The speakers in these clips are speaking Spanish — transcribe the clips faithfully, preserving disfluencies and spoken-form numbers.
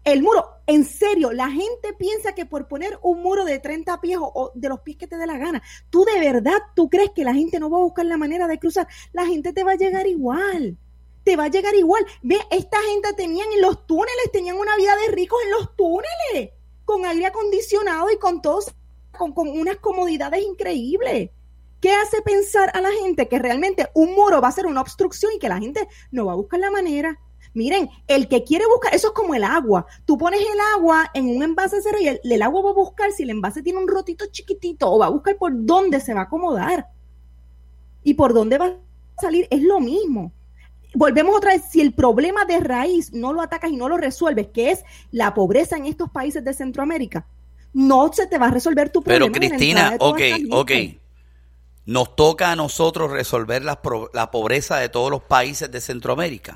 El muro, en serio, la gente piensa que por poner un muro de treinta pies o, o de los pies que te dé la gana, tú de verdad, tú crees que la gente no va a buscar la manera de cruzar. La gente te va a llegar igual. Te va a llegar igual. Ve, esta gente tenían en los túneles, tenían una vida de ricos en los túneles, con aire acondicionado y con todos, con, con unas comodidades increíbles. ¿Qué hace pensar a la gente que realmente un muro va a ser una obstrucción y que la gente no va a buscar la manera? Miren, el que quiere buscar, eso es como el agua. Tú pones el agua en un envase cero y el, el agua va a buscar si el envase tiene un rotito chiquitito o va a buscar por dónde se va a acomodar. Y por dónde va a salir es lo mismo. Volvemos otra vez, si el problema de raíz no lo atacas y no lo resuelves, que es la pobreza en estos países de Centroamérica, no se te va a resolver tu problema. Pero Cristina, ok, ok. Nos toca a nosotros resolver la, pro, la pobreza de todos los países de Centroamérica.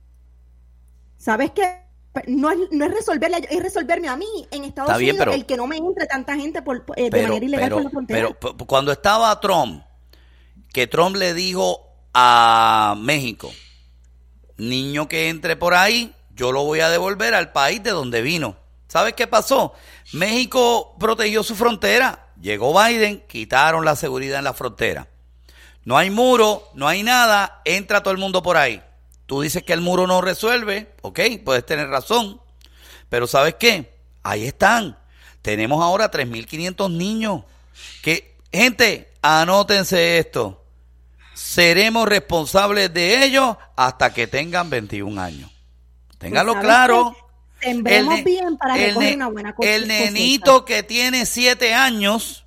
¿Sabes qué? No es, no es resolverla, es resolverme a mí en Estados Está bien, Unidos, pero, el que no me entre tanta gente por, eh, de pero, manera ilegal pero, por la frontera. Pero, pero cuando estaba Trump, que Trump le dijo a México, niño que entre por ahí, yo lo voy a devolver al país de donde vino. ¿Sabes qué pasó? México protegió su frontera. Llegó Biden, quitaron la seguridad en la frontera. No hay muro, no hay nada, entra todo el mundo por ahí. Tú dices que el muro no resuelve, ok, puedes tener razón. Pero ¿sabes qué? Ahí están. Tenemos ahora tres mil quinientos niños. Que, gente, anótense esto. Seremos responsables de ellos hasta que tengan veintiún años. Ténganlo pues claro. Sembremos el, bien para que cojan una buena cosecha. El nenito que tiene siete años,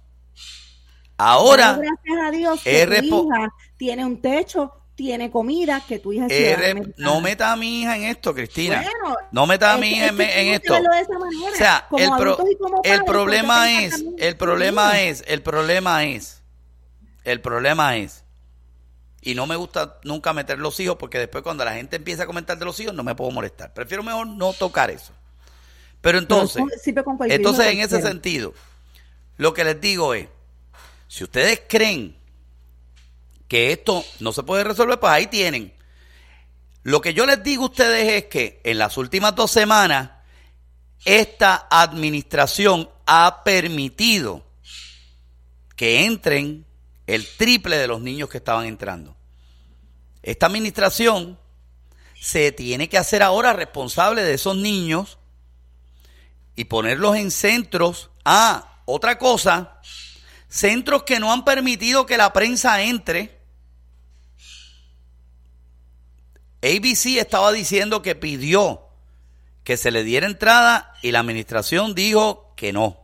ahora, bueno, gracias a Dios, que tu respo- hija tiene un techo, tiene comida, que tu hija es re- No meta a mi hija en esto, Cristina. Bueno, no meta a mi hija es en, que en esto. De esa manera, o sea, el, pro- padres, el problema es, el problema es, el problema es, el problema es, y no me gusta nunca meter los hijos porque después cuando la gente empieza a comentar de los hijos no me puedo molestar. Prefiero mejor no tocar eso. Pero entonces, Pero con, entonces en ese sentido, lo que les digo es, si ustedes creen que esto no se puede resolver, pues ahí tienen. Lo que yo les digo a ustedes es que en las últimas dos semanas, esta administración ha permitido que entren el triple de los niños que estaban entrando. Esta administración se tiene que hacer ahora responsable de esos niños y ponerlos en centros. Ah, otra cosa, centros que no han permitido que la prensa entre. A B C estaba diciendo que pidió que se le diera entrada y la administración dijo que no.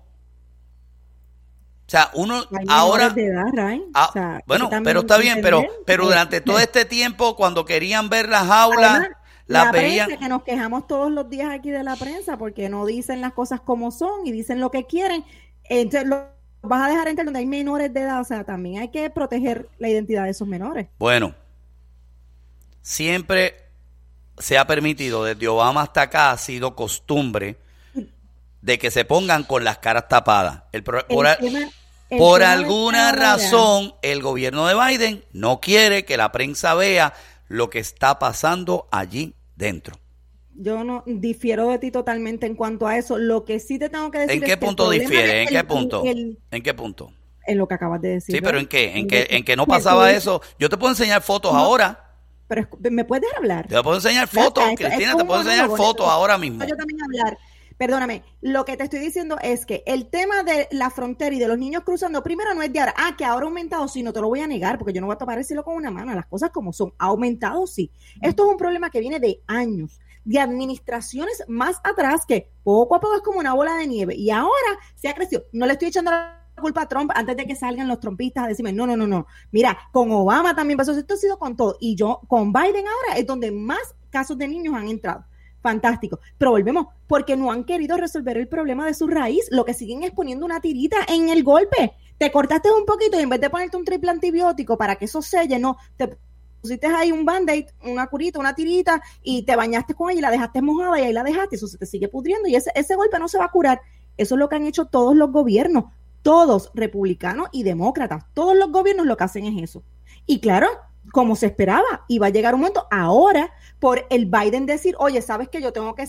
O sea, uno Hay ahora... De edad, Ray. Ah, o sea, bueno, pero está bien, pero, pero durante todo este tiempo, cuando querían ver las aulas... Además, la, la veían... prensa, que nos quejamos todos los días aquí de la prensa porque no dicen las cosas como son y dicen lo que quieren. Entonces, lo vas a dejar entrar donde hay menores de edad. O sea, también hay que proteger la identidad de esos menores. Bueno, siempre se ha permitido, desde Obama hasta acá, ha sido costumbre de que se pongan con las caras tapadas. El pro, el por tema, el por alguna razón, el gobierno de Biden no quiere que la prensa vea lo que está pasando allí dentro. Yo no difiero de ti totalmente en cuanto a eso. Lo que sí te tengo que decir ¿En qué es punto que difiere? ¿En el, qué punto? El, ¿En qué punto? En lo que acabas de decir. Sí, pero ¿en qué? ¿En, ¿En qué? ¿En qué no pasaba eso? Yo te puedo enseñar fotos no, ahora. Pero ¿me puedes dejar hablar? Te puedo enseñar fotos, esto, Cristina, esto te puedo enseñar fotos ahora mismo. Yo también hablar. Perdóname, lo que te estoy diciendo es que el tema de la frontera y de los niños cruzando, primero no es de ahora, ah, que ahora ha aumentado, sí, no te lo voy a negar, porque yo no voy a tapar el cielo con una mano, las cosas como son, ha aumentado, sí. Esto es un problema que viene de años, de administraciones más atrás, que poco a poco es como una bola de nieve, y ahora se ha crecido. No le estoy echando la culpa a Trump antes de que salgan los trumpistas a decirme, no, no, no, no, mira, con Obama también pasó, esto ha sido con todo, y yo, con Biden ahora es donde más casos de niños han entrado. Fantástico, pero volvemos, porque no han querido resolver el problema de su raíz, lo que siguen es poniendo una tirita en el golpe. Te cortaste un poquito y en vez de ponerte un triple antibiótico para que eso selle, no, te pusiste ahí un band-aid, una curita, una tirita y te bañaste con ella y la dejaste mojada y ahí la dejaste, eso se te sigue pudriendo y ese, ese golpe no se va a curar. Eso es lo que han hecho todos los gobiernos, todos republicanos y demócratas, todos los gobiernos lo que hacen es eso. Y claro, como se esperaba, iba a llegar un momento ahora por el Biden decir, oye, ¿sabes qué? Yo tengo que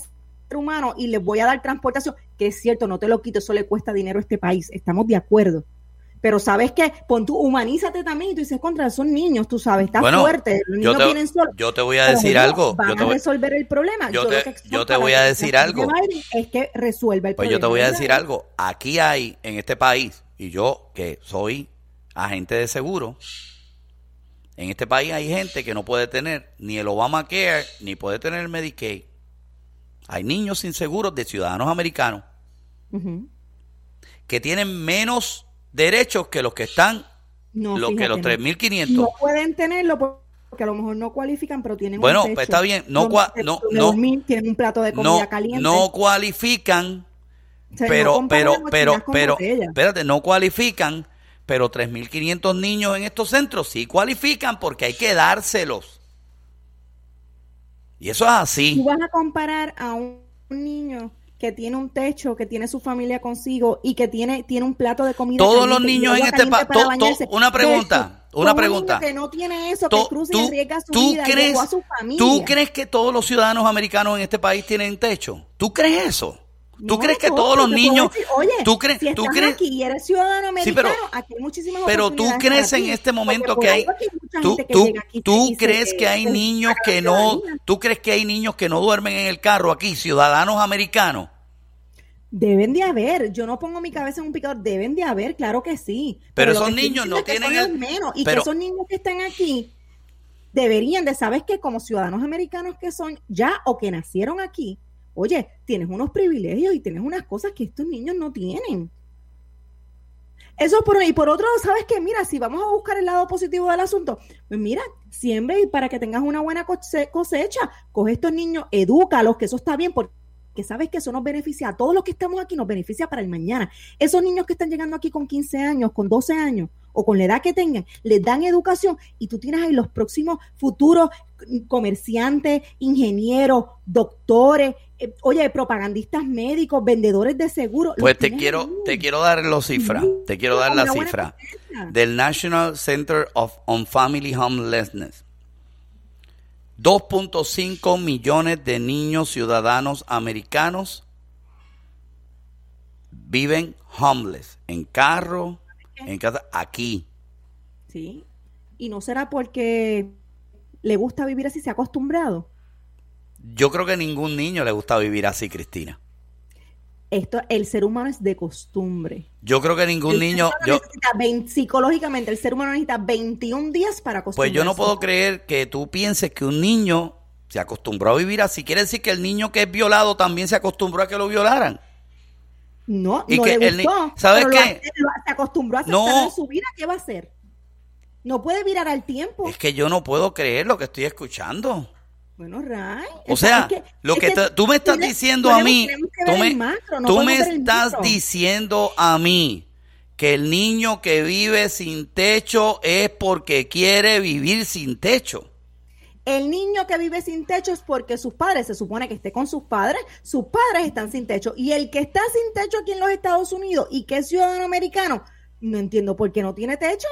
humano y les voy a dar transportación, que es cierto, no te lo quito, eso le cuesta dinero a este país, estamos de acuerdo. Pero ¿sabes qué? Pon tú, humanízate también y tú dices, contra, son niños, tú sabes, estás bueno, fuerte, los niños yo te, vienen solos. Yo te voy a decir pero algo. Van yo te a voy, resolver el problema. Yo, yo te, yo te voy a decir algo. Es que resuelva el pues problema. yo te voy a decir algo. Aquí hay, en este país, y yo que soy agente de seguro, en este país hay gente que no puede tener ni el Obamacare, ni puede tener el Medicaid. Hay niños sin seguros de ciudadanos americanos uh-huh. que tienen menos derechos que los que están, no, los fíjate, que los tres mil quinientos. No pueden tenerlo porque a lo mejor no cualifican, pero tienen bueno, un techo. Pues está bien, no, cua, no, no, tienen un plato de comida no, caliente. No cualifican, o sea, pero, no pero, pero, pero, espérate, no cualifican, pero tres mil quinientos niños en estos centros sí cualifican porque hay que dárselos. Y eso es así. Tú vas a comparar a un niño que tiene un techo, que tiene su familia consigo y que tiene, tiene un plato de comida. Todos los niños en este país. Una pregunta, eso, una pregunta. Un niño que no tiene eso, que cruza y arriesga su ¿tú vida crees, y a su familia. ¿Tú crees que todos los ciudadanos americanos en este país tienen techo? ¿Tú crees eso? ¿Tú no, crees que todo, todos los niños... Decir, oye, ¿tú crees, si tú estás crees, aquí y eres ciudadano americano, sí, pero, aquí hay muchísimas pero tú crees en este momento que hay... Tú, tú, tú crees que hay niños que no... ¿Tú crees que hay niños que no duermen en el carro aquí, ciudadanos americanos? Deben de haber, yo no pongo mi cabeza en un picador, deben de haber, claro que sí. Pero, pero esos niños no tienen el... menos, y pero, que esos niños que están aquí deberían de saber que como ciudadanos americanos que son ya o que nacieron aquí, oye, tienes unos privilegios y tienes unas cosas que estos niños no tienen. Eso por y por otro, ¿sabes qué? Mira, si vamos a buscar el lado positivo del asunto, pues mira, siempre y para que tengas una buena cosecha, coge estos niños, edúcalos, que eso está bien, porque que sabes que eso nos beneficia a todos los que estamos aquí, nos beneficia para el mañana. Esos niños que están llegando aquí con quince años, con doce años, o con la edad que tengan, les dan educación y tú tienes ahí los próximos futuros comerciantes, ingenieros, doctores, eh, oye, propagandistas médicos, vendedores de seguros. Pues te quiero, ahí. te quiero dar las cifras, te quiero dar la cifra del National Center of, on Family Homelessness. dos punto cinco millones de niños ciudadanos americanos viven homeless, en carro, en casa, aquí. Sí, y no será porque le gusta vivir así, se ha acostumbrado. Yo creo que a ningún niño le gusta vivir así, Cristina. Esto, el ser humano es de costumbre. Yo creo que ningún el niño... Yo, veinte, psicológicamente, el ser humano necesita veintiún días para acostumbrarse. Pues yo no puedo creer que tú pienses que un niño se acostumbró a vivir así. Quiere decir que el niño que es violado también se acostumbró a que lo violaran. No, y no que le gustó. El, ¿Sabes pero qué? Lo, lo, se acostumbró a aceptarlo no, en su vida. ¿Qué va a hacer? No puede virar al tiempo. Es que yo no puedo creer lo que estoy escuchando. Bueno, Ray. O sea, es que, lo que, que tú me estás tiene, diciendo a mí, tú me, macro, no tú me estás diciendo a mí que el niño que vive sin techo es porque quiere vivir sin techo. El niño que vive sin techo es porque sus padres, se supone que esté con sus padres, sus padres están sin techo. Y el que está sin techo aquí en los Estados Unidos y que es ciudadano americano, no entiendo por qué no tiene techo.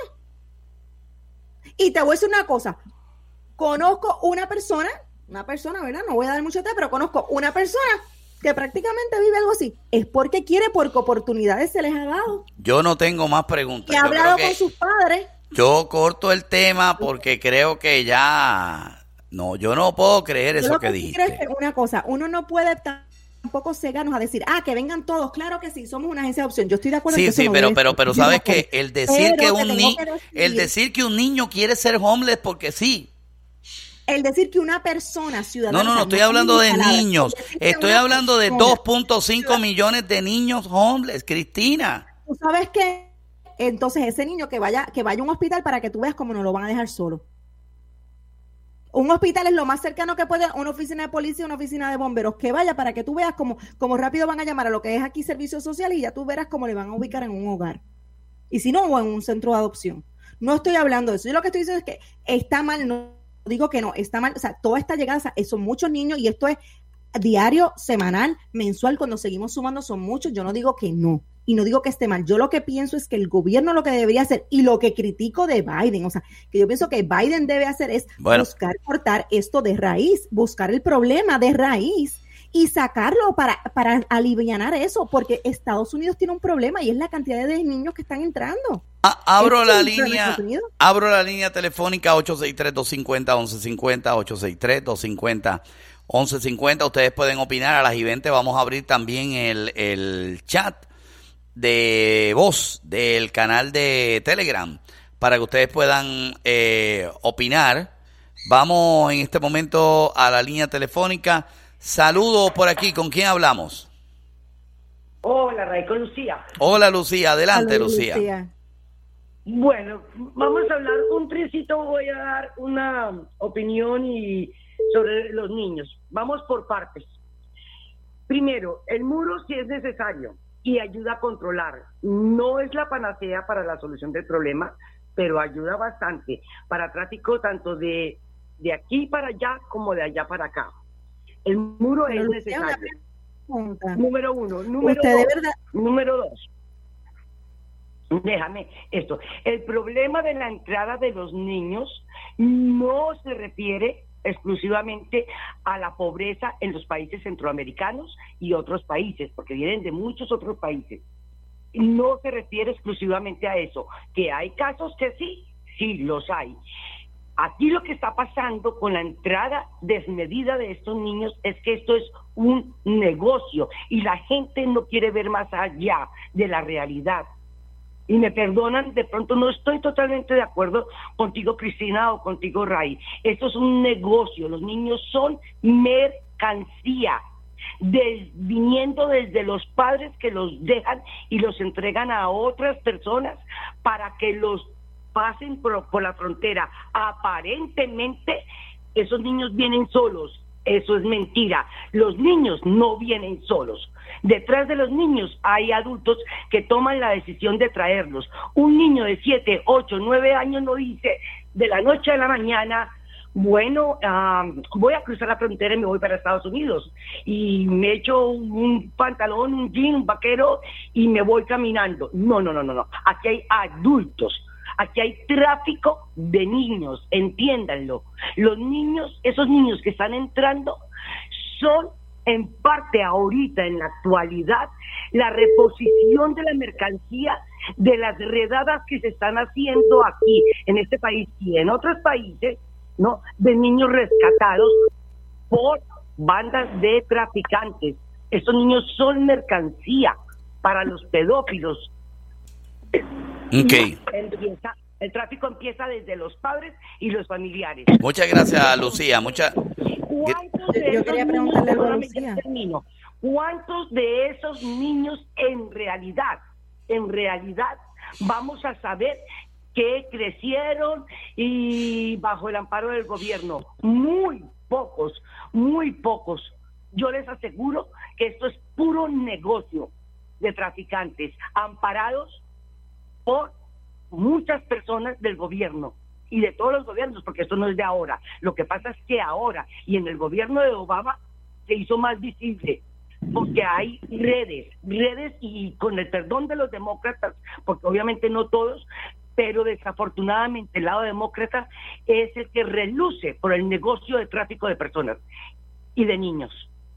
Y te voy a decir una cosa, conozco una persona... Una persona, ¿verdad? No voy a dar mucho té, pero conozco una persona que prácticamente vive algo así. Es porque quiere, porque oportunidades se les ha dado. Yo no tengo más preguntas. Y ha hablado con sus padres. Yo corto el tema porque creo que ya... No, yo no puedo creer yo eso lo que, que dijiste. Es que una cosa, uno no puede tampoco cegarnos a decir, ah, que vengan todos. Claro que sí, somos una agencia de opción. Yo estoy de acuerdo sí, en que sí, eso no pero, debe pero, ser. pero, Yo ¿sabes no qué? El decir pero que un que niño... que El decir que un niño quiere ser homeless porque sí. El decir que una persona ciudadana... No, no, no, estoy hablando de niños. Estoy hablando de dos punto cinco millones de niños homeless, Cristina. ¿Tú sabes qué? Entonces ese niño que vaya que vaya a un hospital para que tú veas cómo no lo van a dejar solo. Un hospital es lo más cercano que puede, una oficina de policía, una oficina de bomberos, que vaya para que tú veas cómo, cómo rápido van a llamar a lo que es aquí servicios sociales y ya tú verás cómo le van a ubicar en un hogar. Y si no, o en un centro de adopción. No estoy hablando de eso. Yo lo que estoy diciendo es que está mal, no digo que no, está mal, o sea, toda esta llegada, o sea, son muchos niños y esto es diario, semanal, mensual, cuando seguimos sumando son muchos, yo no digo que no, y no digo que esté mal, yo lo que pienso es que el gobierno lo que debería hacer, y lo que critico de Biden, o sea, que yo pienso que Biden debe hacer es bueno. buscar cortar esto de raíz, buscar el problema de raíz, y sacarlo para, para alivianar eso, porque Estados Unidos tiene un problema y es la cantidad de niños que están entrando. Ah, abro la línea, abro la línea telefónica ocho seis tres, dos cinco cero, once cincuenta, ocho seis tres, dos cinco cero, once cincuenta. Ustedes pueden opinar a las y veinte. Vamos a abrir también el, el chat de voz del canal de Telegram para que ustedes puedan eh, opinar. Vamos en este momento a la línea telefónica. Saludos por aquí. ¿Con quién hablamos? Hola, Ray, con Lucía. Hola, Lucía. Adelante, Saludos, Lucía. Lucía. Bueno, vamos a hablar un tricito, voy a dar una opinión y sobre los niños. Vamos por partes. Primero, el muro sí es necesario y ayuda a controlar. No es la panacea para la solución del problema, pero ayuda bastante para tráfico tanto de, de aquí para allá como de allá para acá. El muro Pero es Lucía, necesario. Pregunta. Número uno. Número ¿Usted dos. de verdad? Número dos. Déjame esto. El problema de la entrada de los niños no se refiere exclusivamente a la pobreza en los países centroamericanos y otros países, porque vienen de muchos otros países. No se refiere exclusivamente a eso. Que hay casos que sí, sí los hay. Aquí lo que está pasando con la entrada desmedida de estos niños es que esto es un negocio y la gente no quiere ver más allá de la realidad. Y me perdonan, de pronto no estoy totalmente de acuerdo contigo, Cristina, o contigo, Ray. Esto es un negocio, los niños son mercancía, de, viniendo desde los padres que los dejan y los entregan a otras personas para que los pasen por, por la frontera. Aparentemente, esos niños vienen solos. Eso es mentira. Los niños no vienen solos. Detrás de los niños hay adultos que toman la decisión de traerlos. Un niño de siete, ocho, nueve años no dice de la noche a la mañana, bueno, uh, voy a cruzar la frontera y me voy para Estados Unidos. Y me echo un pantalón, un jean, un vaquero y me voy caminando. No, no, no, no, no. Aquí hay adultos. Aquí hay tráfico de niños, entiéndanlo. Los niños, esos niños que están entrando, son en parte ahorita, en la actualidad, la reposición de la mercancía de las redadas que se están haciendo aquí, en este país y en otros países, ¿no? De niños rescatados por bandas de traficantes. Estos niños son mercancía para los pedófilos. Okay. Empieza, el tráfico empieza desde los padres y los familiares. Muchas gracias, Lucía. Muchas. ¿Cuántos de Yo esos quería niños, preguntarle algo a perdóname, Lucía. ya termino. ¿Cuántos de esos niños en realidad, en realidad, vamos a saber que crecieron y bajo el amparo del gobierno? Muy pocos, muy pocos. Yo les aseguro que esto es puro negocio de traficantes, amparados por muchas personas del gobierno y de todos los gobiernos, porque esto no es de ahora. Lo que pasa es que ahora, y en el gobierno de Obama, se hizo más visible, porque hay redes, redes y con el perdón de los demócratas, porque obviamente no todos, pero desafortunadamente el lado demócrata es el que reluce por el negocio de tráfico de personas y de niños.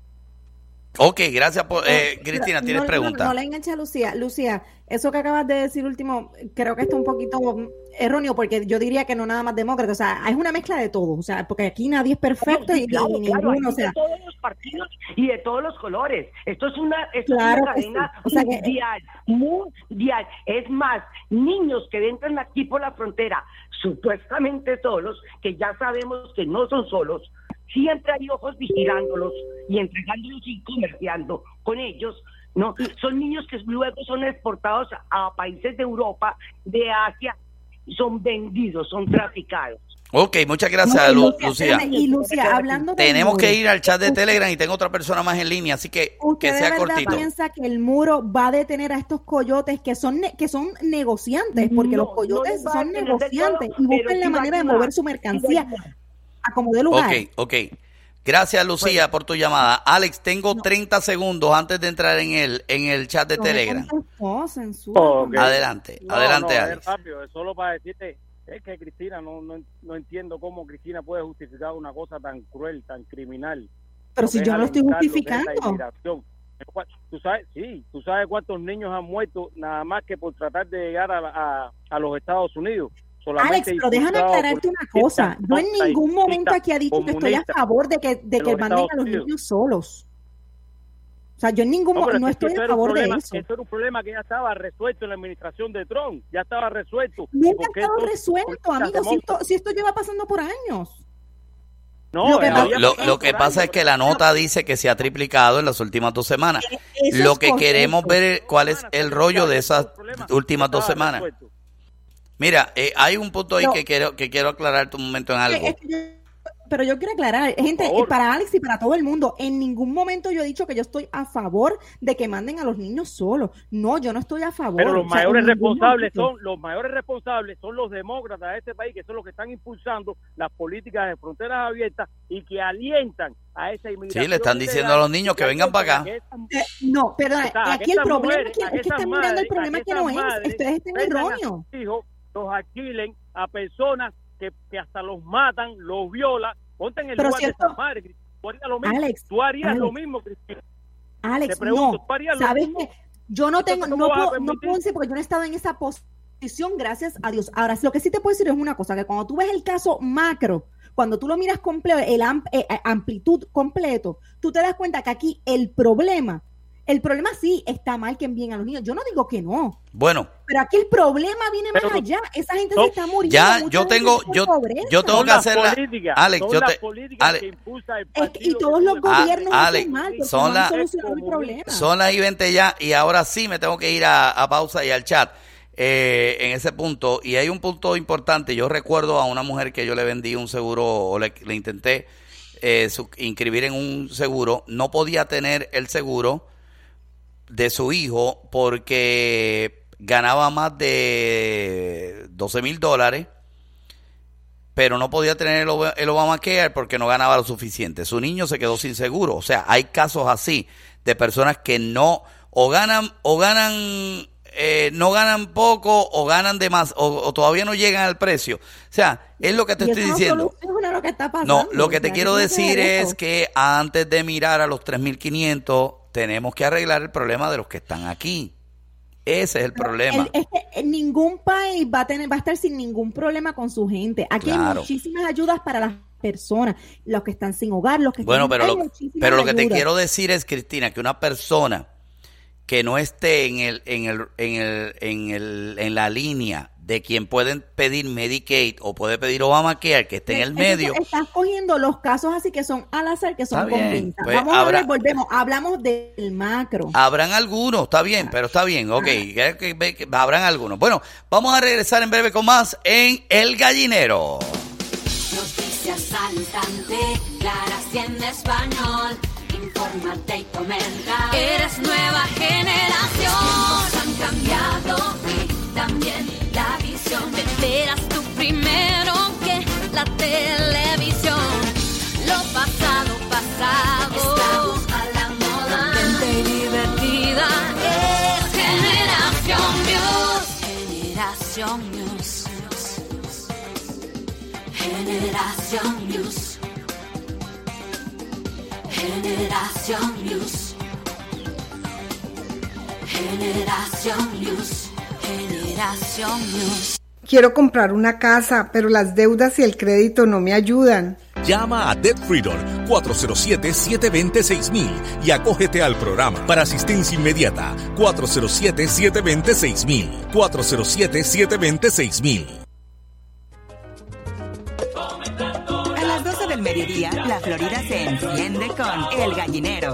Ok, gracias por... Eh, Cristina, no, ¿tienes no, pregunta? No, no la enganche a Lucía. Lucía, eso que acabas de decir último, creo que está un poquito erróneo, porque yo diría que no nada más demócrata, o sea, es una mezcla de todo, o sea, porque aquí nadie es perfecto. Sí, y, claro, y claro, ninguno, o sea... de todos los partidos y de todos los colores. Esto es una, esto Claro es una que cadena sí. O sea que- mundial, mundial. Es más, niños que entran aquí por la frontera, supuestamente solos, que ya sabemos que no son solos, siempre hay ojos vigilándolos y entregándolos y comerciando con ellos, ¿no? Son niños que luego son exportados a países de Europa, de Asia, y son vendidos, son traficados. Ok, muchas gracias, No, y Lu- Lucía, Lucía. espérame, y Lucía, hablando del Tenemos muro, que ir al chat de usted- Telegram y tengo otra persona más en línea, así que ¿Usted que de sea verdad cortito. piensa que el muro va a detener a estos coyotes que son ne- que son negociantes? Porque No, los coyotes no les va a son detener del negociantes todo, y buscan pero la sí va a manera de ayudar, mover su sí va a mercancía ayudar. a como de lugar. Ok, ok. Gracias, Lucía, por tu llamada. Alex, tengo treinta segundos antes de entrar en el en el chat de No, Telegram. tantas cosas, en su- Ok. Adelante, No, adelante, no, Alex. es rápido, es solo para decirte, es que Cristina, no, no, no entiendo cómo Cristina puede justificar una cosa tan cruel, tan criminal, Pero si yo no lo estoy justificando. Tú sabes, sí, tú sabes cuántos niños han muerto nada más que por tratar de llegar a, a, a los Estados Unidos. Alex, pero déjame aclararte una cosa. Yo en ningún momento aquí he dicho que estoy a favor de que, de que manden a los niños solos. O sea, yo en ningún momento no, no estoy a favor problema, de eso. Eso era un problema que ya estaba resuelto en la administración de Trump. Ya estaba resuelto. Nunca ha estado resuelto, amigo. Si esto, si esto lleva pasando por años. No, lo que, no, lo, lo que pasa es que la nota dice que se ha triplicado en las últimas dos semanas. Eso lo que queremos ver es cuál es el rollo de esas últimas dos semanas. Mira, eh, hay un punto ahí no. que quiero que quiero aclararte un momento en algo. Es que yo, pero yo quiero aclarar, gente, para Alex y para todo el mundo, en ningún momento yo he dicho que yo estoy a favor de que manden a los niños solos. No, yo no estoy a favor. Pero los o sea, mayores responsables son los mayores responsables son los demócratas de este país, que son los que están impulsando las políticas de fronteras abiertas y que alientan a esa inmigración. Sí, le están diciendo a los niños que vengan para acá. Eh, no, perdón, aquí el problema mujeres, es que están mirando el problema que no es. Ustedes están erróneos. Los alquilen a personas que, que hasta los matan, los violan. Ponte en el pero lugar cierto, de esa madre. Tú harías lo mismo, Alex, tú harías Alex, lo mismo, Cristina. Alex, Te pregunto, no. ¿tú harías lo ¿Sabes mismo? qué? Yo no tengo, no puedo, no puedo decir porque yo no he estado en esa posición, gracias a Dios. Ahora, lo que sí te puedo decir es una cosa, que cuando tú ves el caso macro, cuando tú lo miras completo, el amp, eh, amplitud completo, tú te das cuenta que aquí el problema El problema sí está mal que envíen a los niños. Yo no digo que no. Bueno. Pero aquí el problema viene más pero, allá. Esa gente no, se está muriendo. Ya, yo tengo, yo, yo tengo son que hacer la... Alex, yo te... Alex, que es que, y todos los gobiernos a, hacen mal porque son no la, han solucionado el problema. Son las y veinte ya y ahora sí me tengo que ir a, a pausa y al chat eh, en ese punto. Y hay un punto importante. Yo recuerdo a una mujer que yo le vendí un seguro o le, le intenté eh, su, inscribir en un seguro. No podía tener el seguro de su hijo porque ganaba más de doce mil dólares, pero no podía tener el, el Obamacare porque no ganaba lo suficiente. Su niño se quedó sin seguro. O sea, hay casos así de personas que no o ganan o ganan eh, no ganan poco o ganan de más o, o todavía no llegan al precio. O sea, es lo que te estoy diciendo. Lo que está pasando. No, lo que te quiero decir es que antes de mirar a los tres mil quinientos tenemos que arreglar el problema de los que están aquí. Ese es el problema. El, es que ningún país va a tener, va a estar sin ningún problema con su gente. Aquí claro. hay muchísimas ayudas para las personas, los que están sin hogar, los que bueno, están pero lo, pero lo que te quiero decir es, Cristina, que una persona que no esté en el, en el, en el, en el, en la línea de quien pueden pedir Medicaid o puede pedir Obamacare, que esté en el medio. Estás cogiendo los casos así que son al azar, que son convintas. Pues Vamos habrá, a ver, volvemos. Hablamos del macro. Habrán algunos, está bien, pero está bien, ok. Que, que, que, habrán algunos. Bueno, vamos a regresar en breve con más en El Gallinero. Noticias al instante, claras y en español. Infórmate y comenta. Eres nueva generación. Los tiempos han cambiado y también la visión. Te enteras tú primero que la televisión. Lo pasado, pasado. Estamos a la moda. Contenta y divertida. Es Generación News. Generación News. Generación News. Generación News. Generación News. Generación News. Quiero comprar una casa, pero las deudas y el crédito no me ayudan. Llama a Debt Freedom cuatro cero siete, siete dos cero, seis mil y acógete al programa para asistencia inmediata cuatro cero siete, siete dos cero, seis mil cuatro cero siete, siete dos cero, seis mil. A las doce del mediodía, la Florida se enciende con El Gallinero.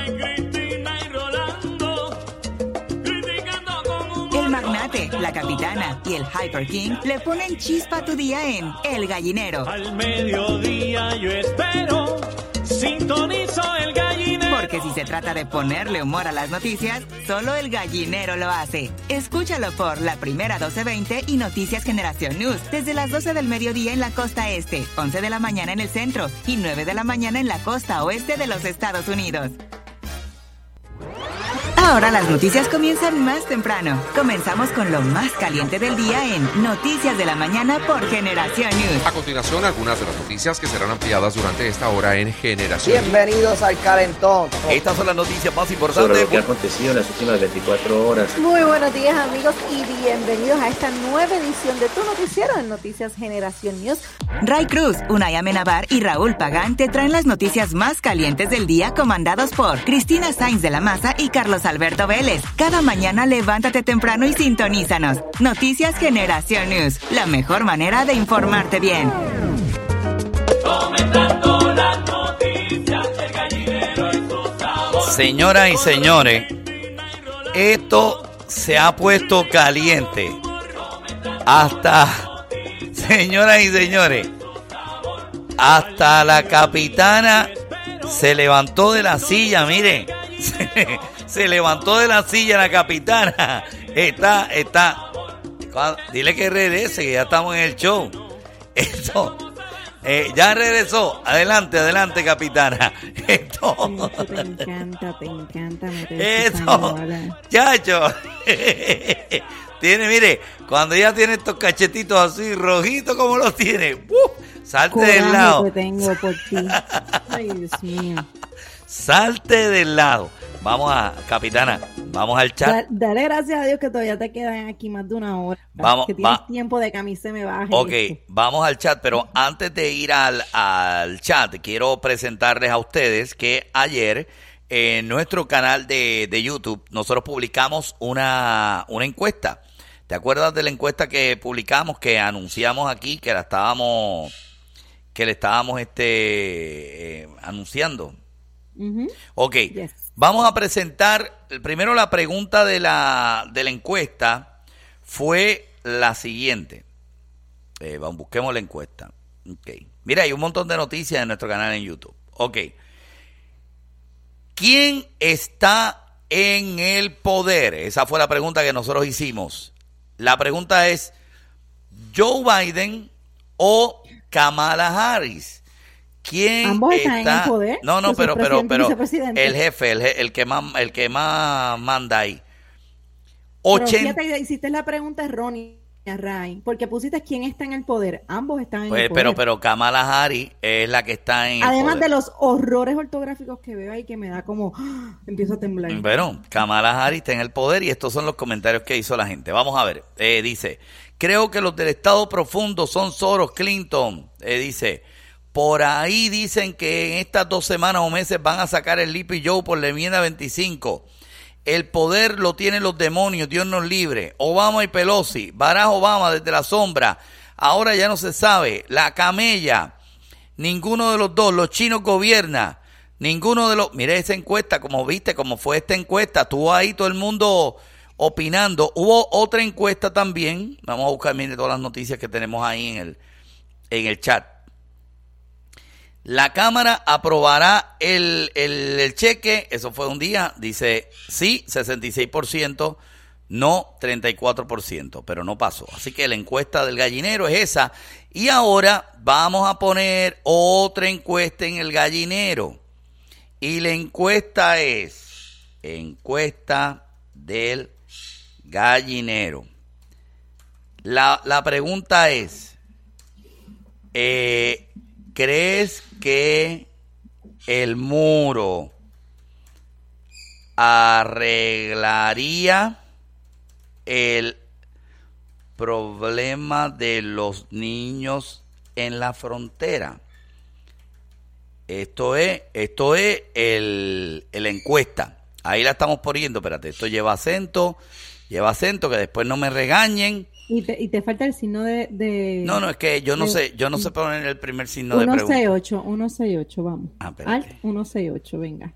El magnate, la capitana y el Hyper King le ponen chispa a tu día en El Gallinero. Al mediodía yo espero, sintonizo El Gallinero. Porque si se trata de ponerle humor a las noticias, solo El Gallinero lo hace. Escúchalo por La Primera doce veinte y Noticias Generación News desde las doce del mediodía en la costa este, once de la mañana en el centro y nueve de la mañana en la costa oeste de los Estados Unidos. Ahora las noticias comienzan más temprano. Comenzamos con lo más caliente del día en Noticias de la Mañana por Generación News. A continuación, algunas de las noticias que serán ampliadas durante esta hora en Generación News. Bienvenidos al Calentón. Estas son las noticias más importantes sobre lo que ha acontecido en las últimas veinticuatro horas. Muy buenos días, amigos, y bienvenidos a esta nueva edición de tu noticiero en Noticias Generación News. Ray Cruz, Unai Amenábar y Raúl Pagán te traen las noticias más calientes del día, comandados por Cristina Sainz de la Maza y Carlos Alberto Vélez. Cada mañana levántate temprano y sintonízanos. Noticias Generación News, la mejor manera de informarte bien. Comentando las noticias, el gallinero y su sabor. Señoras y señores, esto se ha puesto caliente. Hasta, señoras y señores, hasta la capitana se levantó de la silla, mire. Se, se levantó de la silla la capitana. Está, está. Dile que regrese, que ya estamos en el show. Eso. Eh, ya regresó. Adelante, adelante, capitana. Esto. Te encanta, te encanta. Eso. Chacho. Tiene, mire, cuando ella tiene estos cachetitos así, rojitos como los tiene. ¡Uh! Salte Coraje del lado. Que tengo por ti. Ay, Dios mío. Salte del lado. Vamos a, capitana, vamos al chat. Da, dale gracias a Dios que todavía te quedan aquí más de una hora. Vamos, que tienes va. tiempo de que a mí se me baje. Ok, esto. vamos al chat, pero antes de ir al, al chat, quiero presentarles a ustedes que ayer en nuestro canal de, de YouTube nosotros publicamos una, una encuesta. ¿Te acuerdas de la encuesta que publicamos, que anunciamos aquí, que la estábamos, que le estábamos este eh, anunciando? Uh-huh. Ok, Yes. Vamos a presentar, primero la pregunta de la, de la encuesta fue la siguiente. Eh, vamos, busquemos la encuesta. Okay. Mira, hay un montón de noticias en nuestro canal en YouTube. Ok. ¿Quién está en el poder? Esa fue la pregunta que nosotros hicimos. La pregunta es, ¿Joe Biden o Kamala Harris? ¿Quién Ambos está están en el poder. No, no, Los pero pero pero vicepresidentes. el jefe, el, el que más el que más manda ahí. Pero ochenta fíjate, hiciste la pregunta errónea, Ray, porque pusiste quién está en el poder. Ambos están en Pues, el poder. pero pero Kamala Harris es la que está en el Además poder. de los horrores ortográficos que veo ahí que me da como ¡ah! Empiezo a temblar. Bueno, Kamala Harris está en el poder y estos son los comentarios que hizo la gente. Vamos a ver. Eh, dice, creo que los del Estado Profundo son Soros, Clinton. Eh, dice, por ahí dicen que en estas dos semanas o meses van a sacar el Sleepy Joe por la enmienda veinticinco. El poder lo tienen los demonios, Dios nos libre. Obama y Pelosi, Barack Obama desde la sombra. Ahora ya no se sabe. La camella, ninguno de los dos. Los chinos gobiernan. Ninguno de los... Mire esa encuesta, como viste, como fue esta encuesta. Estuvo ahí todo el mundo opinando. Hubo otra encuesta también. Vamos a buscar, mire, todas las noticias que tenemos ahí en el, en el chat. La Cámara aprobará el, el, el cheque, eso fue un día, dice sí, sesenta y seis por ciento, no, treinta y cuatro por ciento, pero no pasó. Así que la encuesta del gallinero es esa. Y ahora vamos a poner otra encuesta en el gallinero. Y la encuesta es, encuesta del gallinero. La, la pregunta es, eh... ¿crees que el muro arreglaría el problema de los niños en la frontera? Esto es, esto es el, el encuesta. Ahí la estamos poniendo. Espérate, esto lleva acento, lleva acento, que después no me regañen. Y te, y te falta el signo de... de no, no, es que yo no de, sé, yo no sé poner el primer signo de pregunta. ciento sesenta y ocho, ciento sesenta y ocho, vamos. Ah, Alt espérate. ciento sesenta y ocho, venga.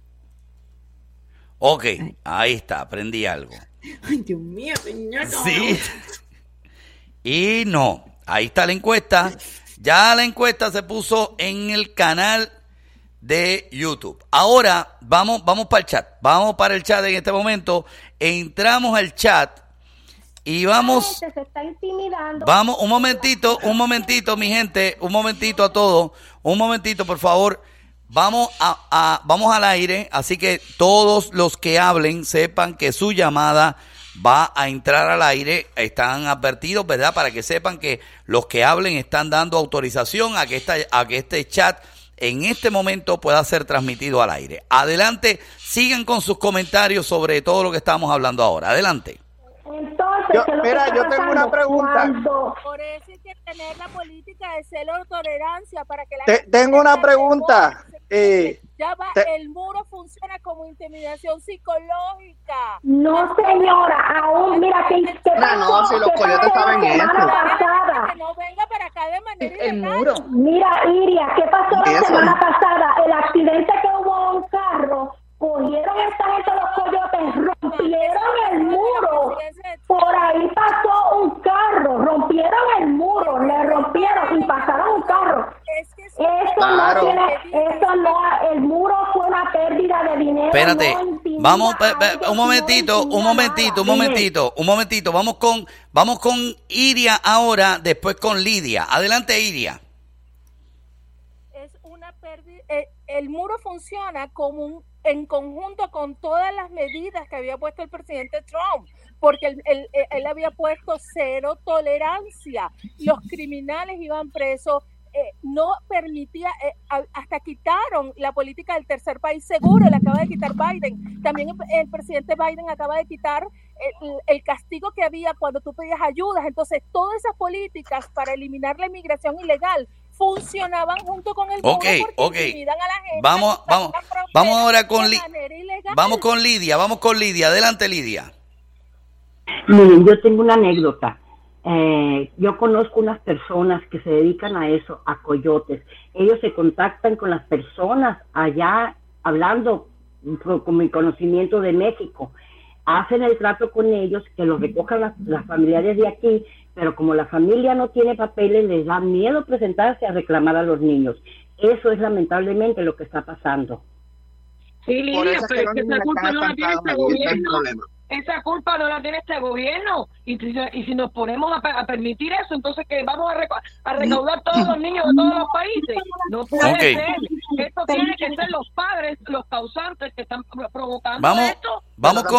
Ok, Ay. ahí está, aprendí algo. Ay, Dios mío, señor. Sí. Y no, ahí está la encuesta. Ya la encuesta se puso en el canal de YouTube. Ahora vamos, vamos para el chat. Vamos para el chat en este momento. Entramos al chat. Y vamos, se está intimidando. Vamos, un momentito, un momentito, mi gente, un momentito a todos, un momentito, por favor. Vamos a, a vamos al aire, así que todos los que hablen sepan que su llamada va a entrar al aire. Están advertidos, ¿verdad? Para que sepan que los que hablen están dando autorización a que esta, a que este chat en este momento pueda ser transmitido al aire. Adelante, sigan con sus comentarios sobre todo lo que estamos hablando ahora. Adelante. Entonces, yo, mira, yo tengo una pregunta. Cuando... Por eso hay que tener la política de cero tolerancia para que la Te, tengo una pregunta. Eh, ya va, te... el muro funciona como intimidación psicológica. No, señora, aún, mira, que, que no, no, si los coyotes saben eso. Que no venga para acá de manera el ilegal. muro. Mira, Iria, ¿qué pasó la eso? semana pasada? El accidente que hubo en un carro. Cogieron esta gente los coyotes, rompieron el muro. Por ahí pasó un carro, rompieron el muro, le rompieron y pasaron un carro. Eso claro. no tiene, eso no, el muro fue una pérdida de dinero. Espérate, no vamos, pe, pe, un momentito, un momentito, un momentito, un momentito. Vamos con, vamos con Iria ahora, después con Lidia. Adelante, Iria. Es una pérdida. El, el muro funciona como un en conjunto con todas las medidas que había puesto el presidente Trump, porque él, él, él había puesto cero tolerancia, los criminales iban presos, eh, no permitía, eh, hasta quitaron la política del tercer país seguro, la acaba de quitar Biden, también el, el presidente Biden acaba de quitar el, el castigo que había cuando tú pedías ayudas. Entonces todas esas políticas para eliminar la inmigración ilegal funcionaban junto con el Ok, muro ok. intimidan a la gente, Vamos, vamos, vamos ahora con Li- vamos con Lidia, vamos con Lidia. Adelante, Lidia. Miren, yo tengo una anécdota. Eh, yo conozco unas personas que se dedican a eso, a coyotes. Ellos se contactan con las personas allá, hablando con mi conocimiento de México. Hacen el trato con ellos, que los recojan las, las familiares de aquí, pero como la familia no tiene papeles, les da miedo presentarse a reclamar a los niños. Eso es lamentablemente lo que está pasando. Sí, Lidia, pero es que esa culpa no la tiene este gobierno. Esa culpa no la tiene este gobierno. Y si, y si nos ponemos a, a permitir eso, entonces que vamos a, reca a recaudar todos los niños de todos los países. No puede okay. ser. Esto tiene que ser los padres, los causantes que están provocando vamos, esto. Vamos con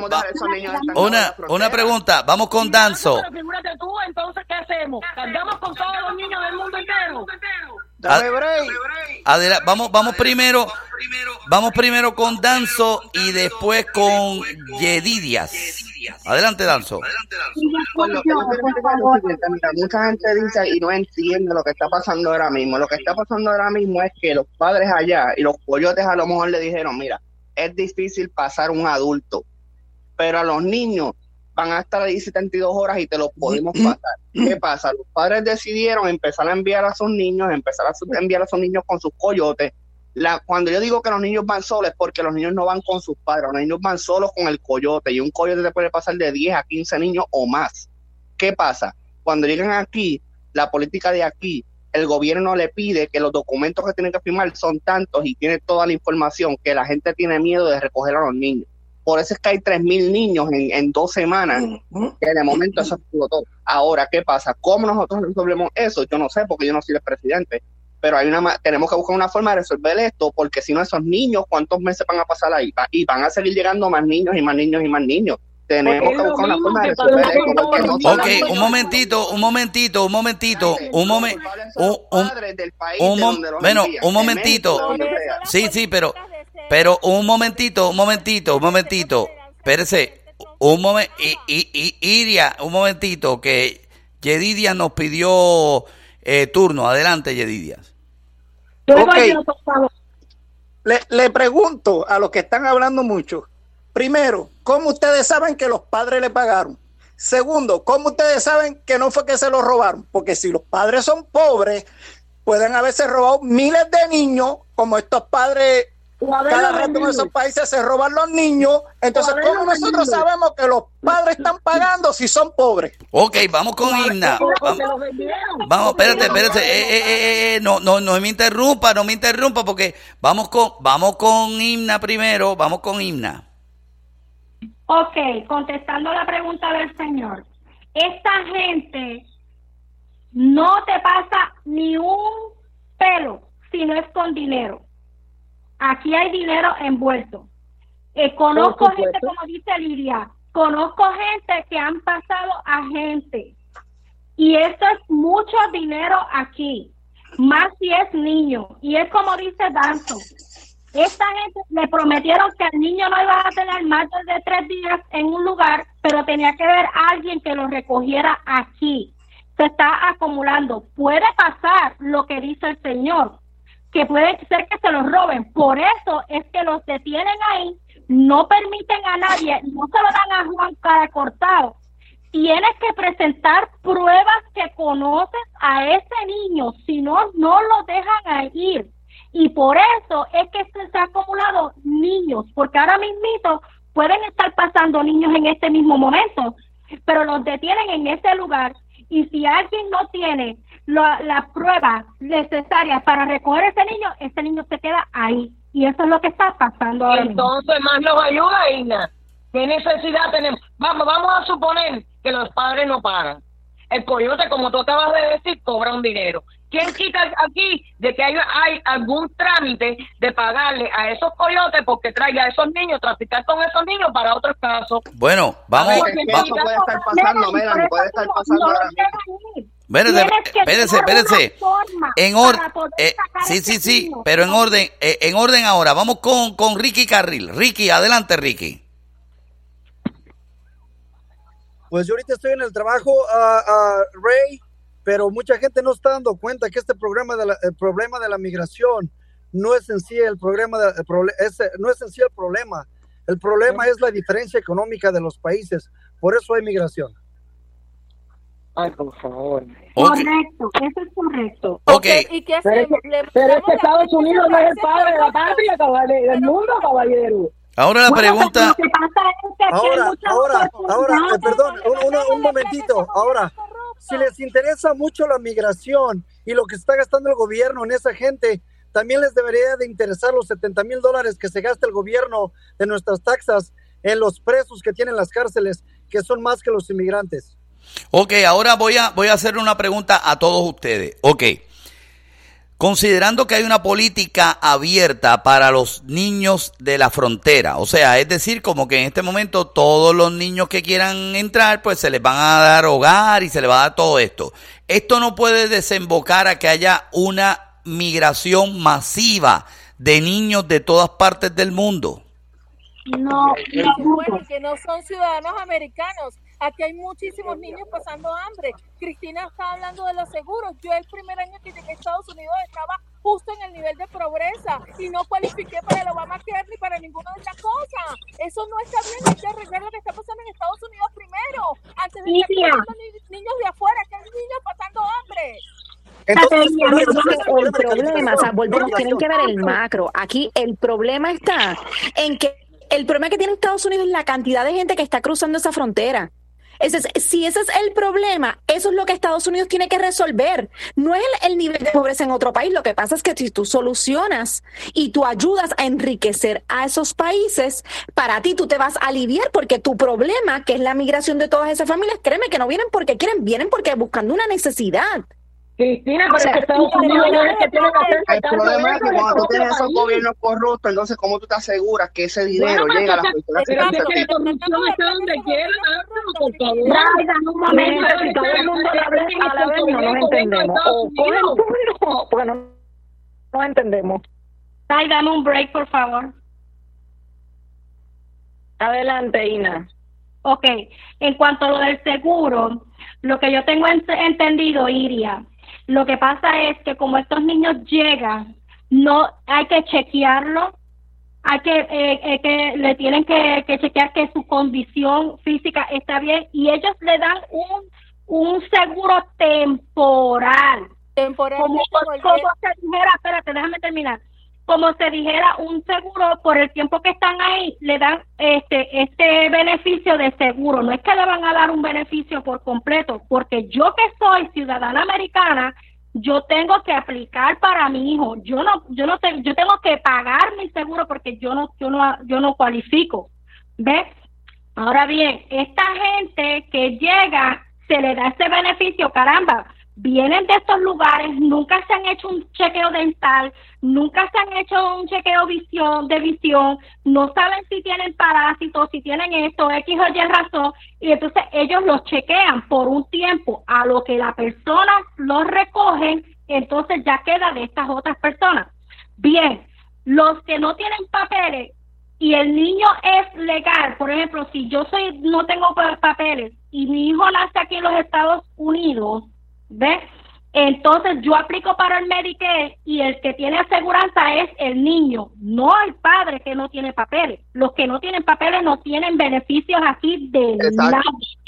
una, una pregunta. Vamos con Danzo. Pero figúrate tú, entonces, ¿qué hacemos? ¿Cargamos con todos los niños del mundo entero? Dale break. Adela, vamos, vamos primero, vamos primero con Danzo y después con Yedidias. Adelante, Danzo. Bueno, mira, mucha gente dice y no entiende lo que está pasando ahora mismo. Lo que está pasando ahora mismo es que los padres allá y los coyotes a lo mejor le dijeron, mira, es difícil pasar un adulto, pero a los niños van a estar ahí setenta y dos horas y te los podemos pasar. ¿Qué pasa? Los padres decidieron empezar a enviar a sus niños, empezar a enviar a sus niños con sus coyotes. La, cuando yo digo que los niños van solos es porque los niños no van con sus padres, los niños van solos con el coyote, y un coyote te puede pasar de diez a quince niños o más. ¿Qué pasa? Cuando llegan aquí, la política de aquí, el gobierno le pide que los documentos que tienen que firmar son tantos y tiene toda la información que la gente tiene miedo de recoger a los niños. Por eso es que hay tres mil niños en, en dos semanas, que de momento eso explotó. Ahora, ¿qué pasa? ¿Cómo nosotros resolvemos eso? Yo no sé, porque yo no soy el presidente, pero hay una tenemos que buscar una forma de resolver esto, porque si no, esos niños, ¿cuántos meses van a pasar ahí? Y van a seguir llegando más niños y más niños y más niños. Tenemos que buscar una forma de resolver esto. Porque no ok, un momentito, un momentito, un momentito, un momento, un, un, un, un, bueno, un momentito. Sí, sí, pero... Pero un momentito, un momentito, un momentito. Espérese, un momento, y, y, y, Iria, un momentito, que Yedidias nos pidió eh, turno. Adelante, Yedidias. Okay. Le, le pregunto a los que están hablando mucho. Primero, ¿cómo ustedes saben que los padres le pagaron? Segundo, ¿cómo ustedes saben que no fue que se lo robaron? Porque si los padres son pobres, pueden haberse robado miles de niños, como estos padres... Cada rato en esos países se roban los niños. Entonces, ¿cómo nosotros sabemos que los padres están pagando si son pobres? Ok, vamos con Himna. Vamos, vamos espérate, espérate. Eh, eh, eh, no, no, no me interrumpa, no me interrumpa, porque vamos con, vamos con Himna primero. Vamos con Himna. Ok, contestando la pregunta del señor. Esta gente no te pasa ni un pelo si no es con dinero. aquí hay dinero envuelto. Eh, conozco gente, como dice Lidia, conozco gente que han pasado a gente. Y esto es mucho dinero aquí, más si es niño. Y es como dice Danzo, esta gente le prometieron que el niño no iba a tener más de tres días en un lugar, pero tenía que haber alguien que lo recogiera aquí. Se está acumulando. Puede pasar lo que dice el señor, que puede ser que se los roben. Por eso es que los detienen ahí, no permiten a nadie, no se lo dan a Juan cara cortado. Tienes que presentar pruebas que conoces a ese niño, si no, no lo dejan ir. Y por eso es que se, se han acumulado niños, porque ahora mismito pueden estar pasando niños en este mismo momento, pero los detienen en ese lugar. Y si alguien no tiene la, la prueba necesaria para recoger ese niño, ese niño se queda ahí. Y eso es lo que está pasando ahora mismo. Entonces, más nos ayuda, Ina. ¿Qué necesidad tenemos? Vamos, vamos a suponer que los padres no pagan. El coyote, como tú acabas de decir, cobra un dinero. ¿Quién quita aquí de que hay, hay algún trámite de pagarle a esos coyotes porque traiga a esos niños, traficar con esos niños para otros casos? Bueno, vamos. Es que eso puede estar pasando, Melanie, puede estar pasando ahora mismo. Espérense, espérense, espérense. En orden, eh, sí, sí, sí, pero en orden, eh, en orden ahora. Vamos con, con Ricky Carril. Ricky, adelante, Ricky. Pues yo ahorita estoy en el trabajo, uh, uh, Ray, pero mucha gente no está dando cuenta que este programa de la, el problema de la migración no es en sí el problema, de, el prole, es, no es en sí el problema. El problema es la diferencia económica de los países. Por eso hay migración. Ay, por favor. Okay. Correcto, eso es correcto. Okay. ¿Y qué Pero es que, pero es que Estados Unidos no es el padre de la patria, caballero, del mundo, caballero. Ahora la pregunta. Ahora, ahora, ahora, eh, perdón, un, un, un momentito. Ahora, si les interesa mucho la migración y lo que está gastando el gobierno en esa gente, también les debería de interesar los setenta mil dólares que se gasta el gobierno de nuestras taxas en los presos que tienen las cárceles, que son más que los inmigrantes. Ok, ahora voy a, voy a hacer una pregunta a todos ustedes. Ok. Considerando que hay una política abierta para los niños de la frontera, o sea, es decir, como que en este momento todos los niños que quieran entrar, pues se les van a dar hogar y se les va a dar todo esto. Esto no puede desembocar a que haya una migración masiva de niños de todas partes del mundo. No, no, bueno, que no son ciudadanos americanos. Aquí hay muchísimos niños pasando hambre. Cristina está hablando de los seguros. Yo el primer año que llegué a Estados Unidos estaba justo en el nivel de pobreza y no cualifiqué para el Obamacare ni para ninguna de estas cosas. Eso no está bien. Hay que arreglar lo que está pasando en Estados Unidos primero, antes de que estén ni niños de afuera, que hay niños pasando hambre. Entonces, el problema, o sea, volvemos, tienen que ver el macro. Aquí el problema está en que el problema que tiene Estados Unidos es la cantidad de gente que está cruzando esa frontera. Ese es, si ese es el problema, eso es lo que Estados Unidos tiene que resolver. No es el, el nivel de pobreza en otro país. Lo que pasa es que si tú solucionas y tú ayudas a enriquecer a esos países, para ti tú te vas a aliviar, porque tu problema, que es la migración de todas esas familias, créeme que no vienen porque quieren, vienen porque buscando una necesidad. Cristina, pero o sea, es que Estados Unidos no es que tiene que hacer. El problema es que cuando tú tienes esos gobiernos corruptos, entonces ¿cómo tú te aseguras que ese dinero bueno, llega a las personas que necesitan? La corrupción está donde quiera, por favor. Un momento, si todo el mundo a la vez no nos entendemos. O cogen turno, porque no nos entendemos. Ay, dame un break, por favor. Adelante, Ina. Ok, en cuanto a lo del seguro, lo que yo tengo ent- entendido, Iria, lo que pasa es que como estos niños llegan, no hay que chequearlo, hay que, eh, eh, que le tienen que, que chequear que su condición física está bien y ellos le dan un un seguro temporal. Temporal. Como, como, como se dijera, espérate, déjame terminar. Como se dijera, un seguro por el tiempo que están ahí, le dan este este beneficio de seguro. No es que le van a dar un beneficio por completo, porque yo que soy ciudadana americana, yo tengo que aplicar para mi hijo. Yo no yo no te, yo tengo que pagar mi seguro porque yo no yo no yo no cualifico. ¿Ves? Ahora bien, esta gente que llega se le da ese beneficio, caramba. vienen de estos lugares, nunca se han hecho un chequeo dental, nunca se han hecho un chequeo visión, de visión, no saben si tienen parásitos, si tienen esto, X o Y razón, y entonces ellos los chequean por un tiempo, a lo que la persona los recogen, entonces ya queda de estas otras personas. Bien, los que no tienen papeles y el niño es legal, por ejemplo, si yo soy no tengo papeles y mi hijo nace aquí en los Estados Unidos, ¿ves? Entonces yo aplico para el Medicare y el que tiene aseguranza es el niño, no el padre que no tiene papeles. Los que no tienen papeles no tienen beneficios aquí de Exacto. nada,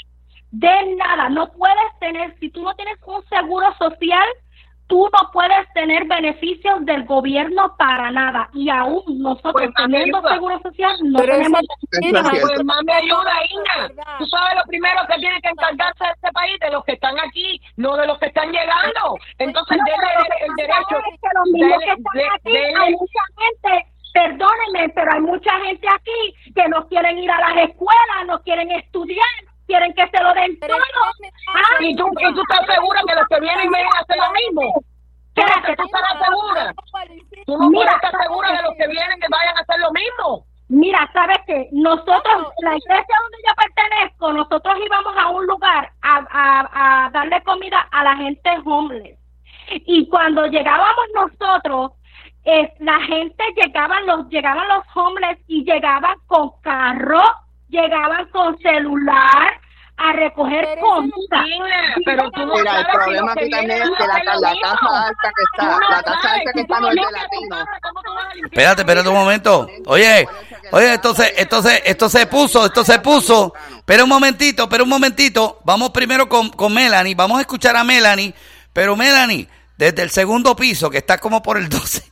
de nada. No puedes tener, si tú no tienes un seguro social, tú no puedes tener beneficios del gobierno para nada. Y aún nosotros pues, teniendo seguro social, no Pero tenemos... Es pues más me ayuda, Ina. Tú sabes lo primero que tiene que encargarse de este país, de los que están aquí, no de los que están llegando. Entonces, no, dele el, el derecho... Que los mismos que están de, aquí, de, hay mucha gente... Perdónenme, pero hay mucha gente aquí que no quieren ir a las escuelas, no quieren estudiar, quieren que se lo den todo. Ah, ¿Y, tú, ¿Y tú estás segura que los que vienen vienen a hacer lo mismo? Espérate, ¿tú estás segura? ¿Tú no puedes estar segura de los que vienen que vayan a hacer lo mismo? Mira, ¿sabes qué? Nosotros, la iglesia donde yo pertenezco, nosotros íbamos a un lugar a, a, a darle comida a la gente homeless. Y cuando llegábamos nosotros, es, la gente llegaban los llegaban los homeless y llegaban con carro, llegaban con celular a recoger pero comida. Pero tú no Mira, sabes el problema aquí también es que la, la tasa alta que está, no la tasa alta que está no es de latino. Espérate, espérate un momento. Oye, oye, entonces, entonces, esto se puso, esto se puso. Espera un momentito, espera un momentito. Vamos primero con, con Melanie, vamos a escuchar a Melanie. Pero Melanie, desde el segundo piso, que está como por el doce.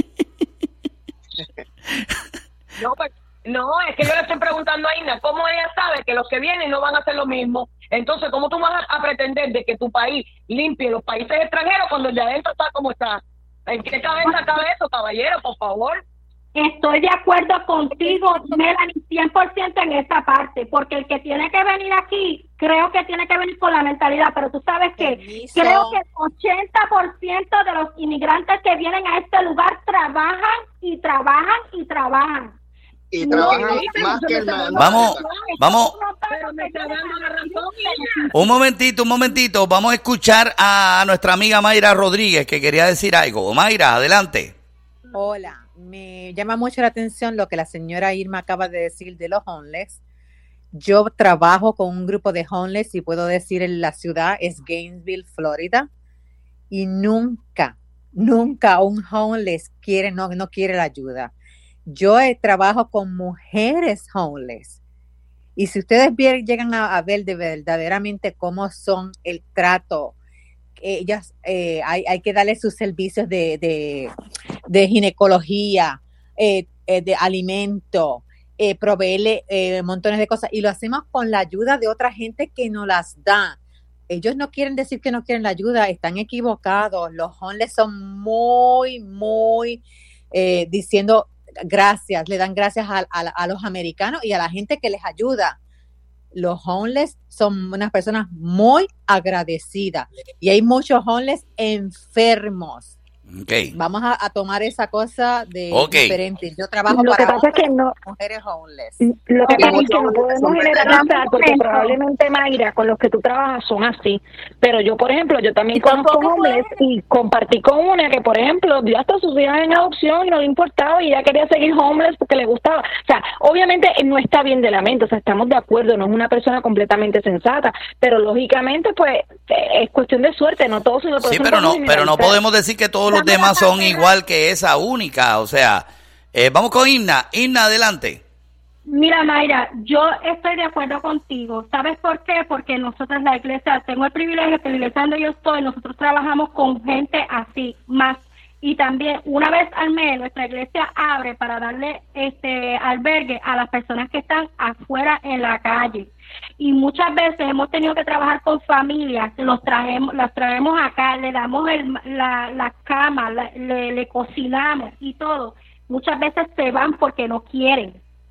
No, pues, no, es que yo le estoy preguntando a Ina, ¿cómo ella sabe que los que vienen no van a hacer lo mismo? Entonces, ¿cómo tú vas a, a pretender de que tu país limpie los países extranjeros cuando el de adentro está como está? ¿En qué cabeza cabe eso, caballero, por favor? Estoy de acuerdo contigo, Melanie, cien por ciento en esa parte, porque el que tiene que venir aquí, creo que tiene que venir con la mentalidad, pero tú sabes que Permiso. creo que el ochenta por ciento de los inmigrantes que vienen a este lugar trabajan y trabajan y trabajan. Y trabajan no, más que el Vamos, vamos. Un momentito, un momentito. Vamos a escuchar a nuestra amiga Mayra Rodríguez, que quería decir algo. Mayra, adelante. Hola, me llama mucho la atención lo que la señora Irma acaba de decir de los homeless. Yo trabajo con un grupo de homeless y puedo decir en la ciudad es Gainesville, Florida, y nunca, nunca un homeless quiere, no, no quiere la ayuda. Yo eh, trabajo con mujeres homeless y si ustedes bien, llegan a, a ver de verdaderamente cómo son el trato, ellas eh, hay, hay que darle sus servicios de, de, de ginecología, eh, eh, de alimento, eh, proveerle eh, montones de cosas y lo hacemos con la ayuda de otra gente que nos las da. Ellos no quieren decir que no quieren la ayuda, están equivocados. Los homeless son muy, muy eh, diciendo gracias, le dan gracias a, a, a los americanos y a la gente que les ayuda. Los homeless son unas personas muy agradecidas y hay muchos homeless enfermos. Okay. Vamos a, a tomar esa cosa de okay. diferente. Yo trabajo lo para que pasa es que no, mujeres homeless. Lo que pasa es que no podemos generalizar porque probablemente, Mayra, con los que tú trabajas son así. Pero yo, por ejemplo, yo también conozco homeless y compartí con una que, por ejemplo, dio hasta sus hijas en adopción y no le importaba y ella quería seguir homeless porque le gustaba. O sea, obviamente no está bien de la mente, o sea, estamos de acuerdo, no es una persona completamente sensata, pero lógicamente, pues, es cuestión de suerte, no todos son Sí, pero no, pero no podemos decir que todos los demás son igual que esa única, o sea, eh, vamos con Himna. Himna, adelante. Mira, Mayra, yo estoy de acuerdo contigo. ¿Sabes por qué? Porque nosotros, la iglesia, tengo el privilegio que la iglesia donde yo estoy, nosotros trabajamos con gente así, más. Y también, una vez al mes, nuestra iglesia abre para darle este albergue a las personas que están afuera en la calle. Y muchas veces hemos tenido que trabajar con familias, los traemos, las traemos acá, le damos el, la, la cama, la, le, le cocinamos y todo. Muchas veces se van porque no quieren.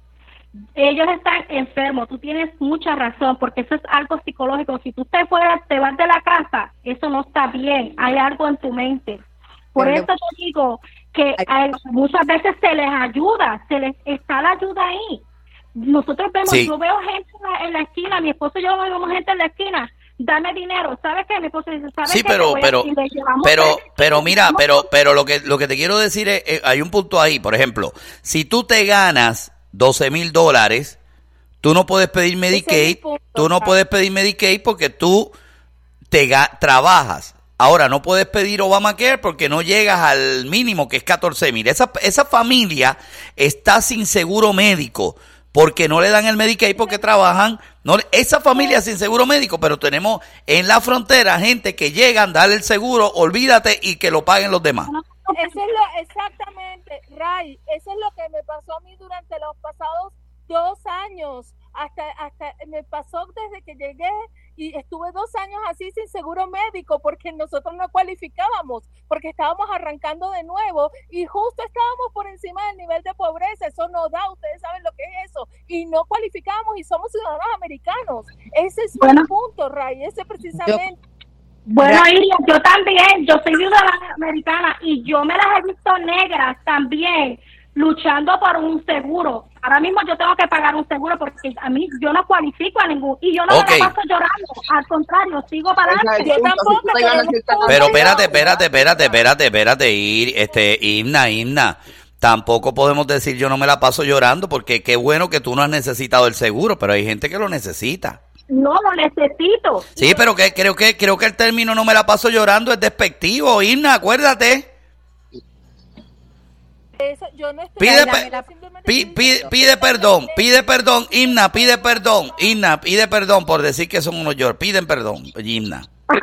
ellos están enfermos. Tú tienes mucha razón, porque eso es algo psicológico. Si tú te fueras, te vas de la casa, eso no está bien. Hay algo en tu mente. Por Pero eso te digo que hay- muchas veces se les ayuda, se les está la ayuda ahí. Nosotros vemos, Sí. yo veo gente en la, en la esquina, mi esposo y yo vemos gente en la esquina, dame dinero, ¿sabes qué? Mi esposo dice, ¿sabes Sí, qué? Te pero, voy a- pero, y le llevamos pero, tres- pero mira, pero, pero lo que, lo que te quiero decir es, eh, hay un punto ahí, por ejemplo, si tú te ganas doce mil dólares, tú no puedes pedir Medicaid, tú no puedes pedir Medicaid porque tú te ga- trabajas. Ahora, no puedes pedir Obamacare porque no llegas al mínimo, que es catorce mil. Esa, esa familia está sin seguro médico porque no le dan el Medicaid porque trabajan. No, le- esa familia sin seguro médico, pero tenemos en la frontera gente que llegan, darle el seguro, olvídate, y que lo paguen los demás. Eso es lo, exactamente, Ray, eso es lo que me pasó a mí durante los pasados dos años, hasta, hasta me pasó desde que llegué y estuve dos años así sin seguro médico porque nosotros no cualificábamos, porque estábamos arrancando de nuevo y justo estábamos por encima del nivel de pobreza. Eso no da, ustedes saben lo que es eso, y no cualificábamos y somos ciudadanos americanos. Ese es Bueno. el punto, Ray, ese precisamente. Bueno, Iria, yo también, yo soy ciudadana americana y yo me las he visto negras también, luchando por un seguro. Ahora mismo yo tengo que pagar un seguro porque a mí yo no cualifico a ningún, y yo no Ok. me la paso llorando, al contrario, sigo para adelante. Yo tampoco, Pero espérate, espérate, espérate, espérate, espérate, Ir- este, Himna, Himna. Tampoco podemos decir yo no me la paso llorando, porque qué bueno que tú no has necesitado el seguro, pero hay gente que lo necesita. No lo necesito. Sí, pero que creo que creo que el término no me la paso llorando es despectivo, Himna, acuérdate. Eso, yo no estoy Pide, Yo pe- simplemente pi- estoy pide, diciendo pide que perdón, pide perdón, Himna, pide perdón, Himna, pide perdón por decir que son unos lloros, piden perdón, Himna.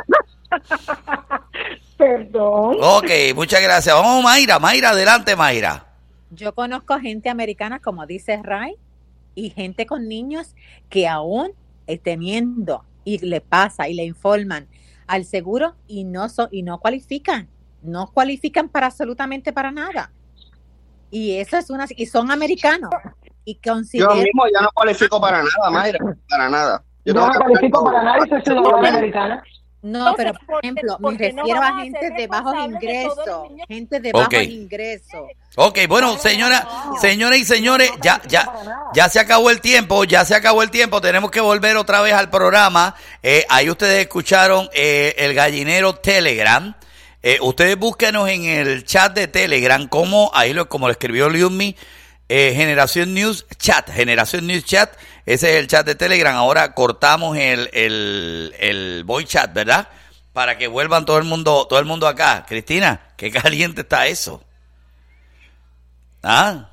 Perdón. Ok, muchas gracias. Vamos, Mayra, Mayra, adelante, Mayra. Yo conozco gente americana, como dice Ray, y gente con niños que aún eh, teniendo y le pasa y le informan al seguro y no so- y no cualifican, no cualifican para absolutamente para nada. Y eso es una y son americanos y Yo consideran mismo ya no cualifico para nada, Mayra, para nada. Yo Yo tengo no que cualifico hacer para todo. nada y soy ciudadana americana. No, pero por porque- ejemplo, me porque no refiero a vamos a gente ser de bajos responsables de todos los ingresos, niños. gente de bajos Ok. ingresos. Ok, bueno, señora, señoras y señores, ya, ya, ya se acabó el tiempo, ya se acabó el tiempo, tenemos que volver otra vez al programa. Eh, ahí ustedes escucharon eh, el gallinero Telegram. Eh, ustedes búsquenos en el chat de Telegram, como ahí lo, como lo escribió Liumi, eh, Generación News Chat, Generación News Chat, ese es el chat de Telegram. Ahora cortamos el, el, el voice chat, ¿verdad? Para que vuelvan todo el mundo, todo el mundo acá. Cristina, qué caliente está eso. ¿Ah?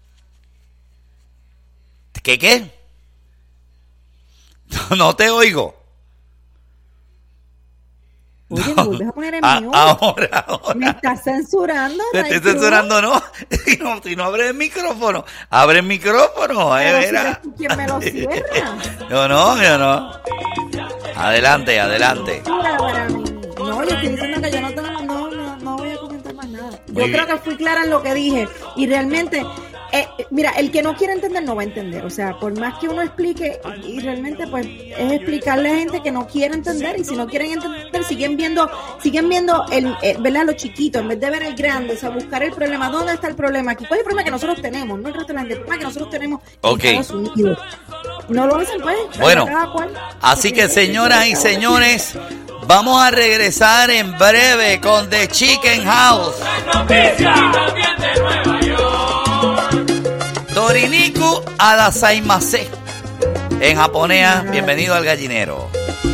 ¿Qué qué? No, no te oigo. Oye, me vuelves a poner en Ah, mute. ahora, ahora. Me estás censurando. Te Ray estoy Cruz. censurando, ¿no? Si no, si no abres el micrófono, abre el micrófono. eh, Pero si mira. eres tú quien me lo cierra. Yo no, yo no. Adelante, adelante. Mira, para mí. No, yo estoy diciendo que yo no, tengo, no, no, no voy a comentar más nada. Yo Muy creo bien. que fui clara en lo que dije. Y realmente, eh, mira, el que no quiere entender no va a entender. O sea, por más que uno explique, y realmente pues es explicarle a gente que no quiere entender. Y si no quieren entender, siguen viendo, siguen viendo el, el ¿verdad? Lo chiquito, en vez de ver el grande. O sea, buscar el problema. ¿Dónde está el problema aquí? ¿Cuál es el problema que nosotros tenemos? No el resto de la gente, el problema que nosotros tenemos Ok. en Estados Unidos. No lo hacen, pues. Bueno, cada cual. así que señoras y señores, vamos a regresar en breve con The Chicken House. Doriniku Adasaimase. En japonés, bienvenido al gallinero.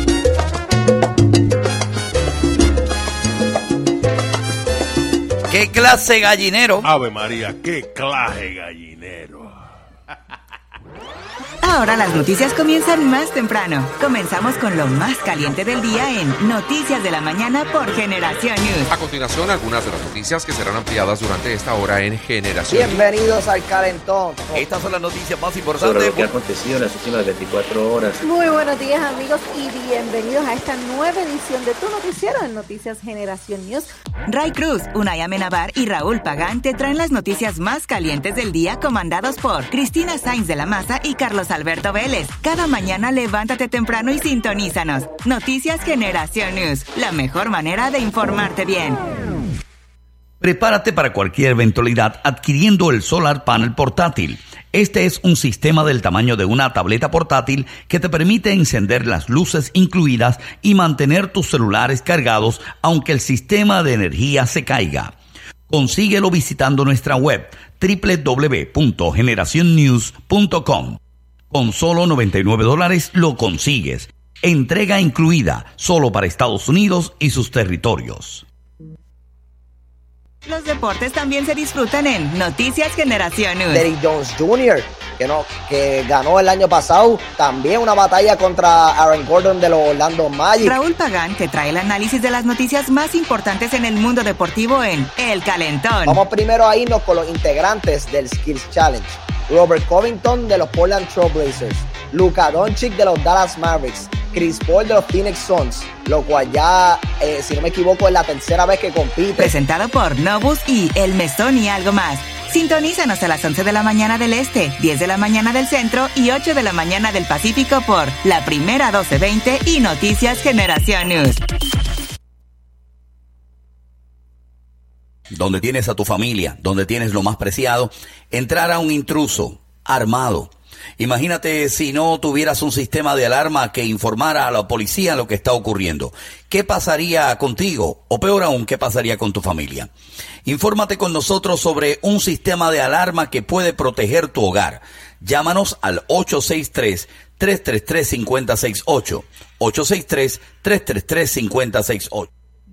¿Qué clase gallinero? Ave María, qué clase gallinero. Ahora las noticias comienzan más temprano. Comenzamos con lo más caliente del día en Noticias de la Mañana por Generación News. A continuación, algunas de las noticias que serán ampliadas durante esta hora en Generación News. Bienvenidos al calentón. Estas son las noticias más Sobre importantes. lo que ha acontecido en las últimas veinticuatro horas. Muy buenos días, amigos, y bienvenidos a esta nueva edición de Tu Noticiero en Noticias Generación News. Ray Cruz, Unai Amenábar y Raúl Pagán te traen las noticias más calientes del día, comandados por Cristina Sainz de la Maza y Carlos Alberto Vélez. Cada mañana levántate temprano y sintonízanos. Noticias Generación News, la mejor manera de informarte bien. Prepárate para cualquier eventualidad adquiriendo el Solar Panel portátil. Este es un sistema del tamaño de una tableta portátil que te permite encender las luces incluidas y mantener tus celulares cargados aunque el sistema de energía se caiga. Consíguelo visitando nuestra web doble u doble u doble u punto generación news punto com. Con solo noventa y nueve dólares lo consigues. Entrega incluida, solo para Estados Unidos y sus territorios. Los deportes también se disfrutan en Noticias Generación News. Derrick Jones junior, que, no, que ganó el año pasado también una batalla contra Aaron Gordon de los Orlando Magic. Raúl Pagán te trae el análisis de las noticias más importantes en el mundo deportivo en El Calentón. Vamos primero a irnos con los integrantes del Skills Challenge. Robert Covington de los Portland Trail Blazers, Luka Doncic de los Dallas Mavericks, Chris Paul de los Phoenix Suns, lo cual ya, eh, si no me equivoco, es la tercera vez que compite. Presentado por Novus y El Mesón y algo más. Sintonízanos a las once de la mañana del Este, diez de la mañana del Centro y ocho de la mañana del Pacífico por La Primera doce veinte y Noticias Generación News. Donde tienes a tu familia, donde tienes lo más preciado, entrar a un intruso armado. Imagínate si no tuvieras un sistema de alarma que informara a la policía lo que está ocurriendo. ¿Qué pasaría contigo? O peor aún, ¿qué pasaría con tu familia? Infórmate con nosotros sobre un sistema de alarma que puede proteger tu hogar. Llámanos al ocho seis tres, tres tres tres, cinco cero seis ocho. ocho seis tres, tres tres tres, cinco cero seis ocho.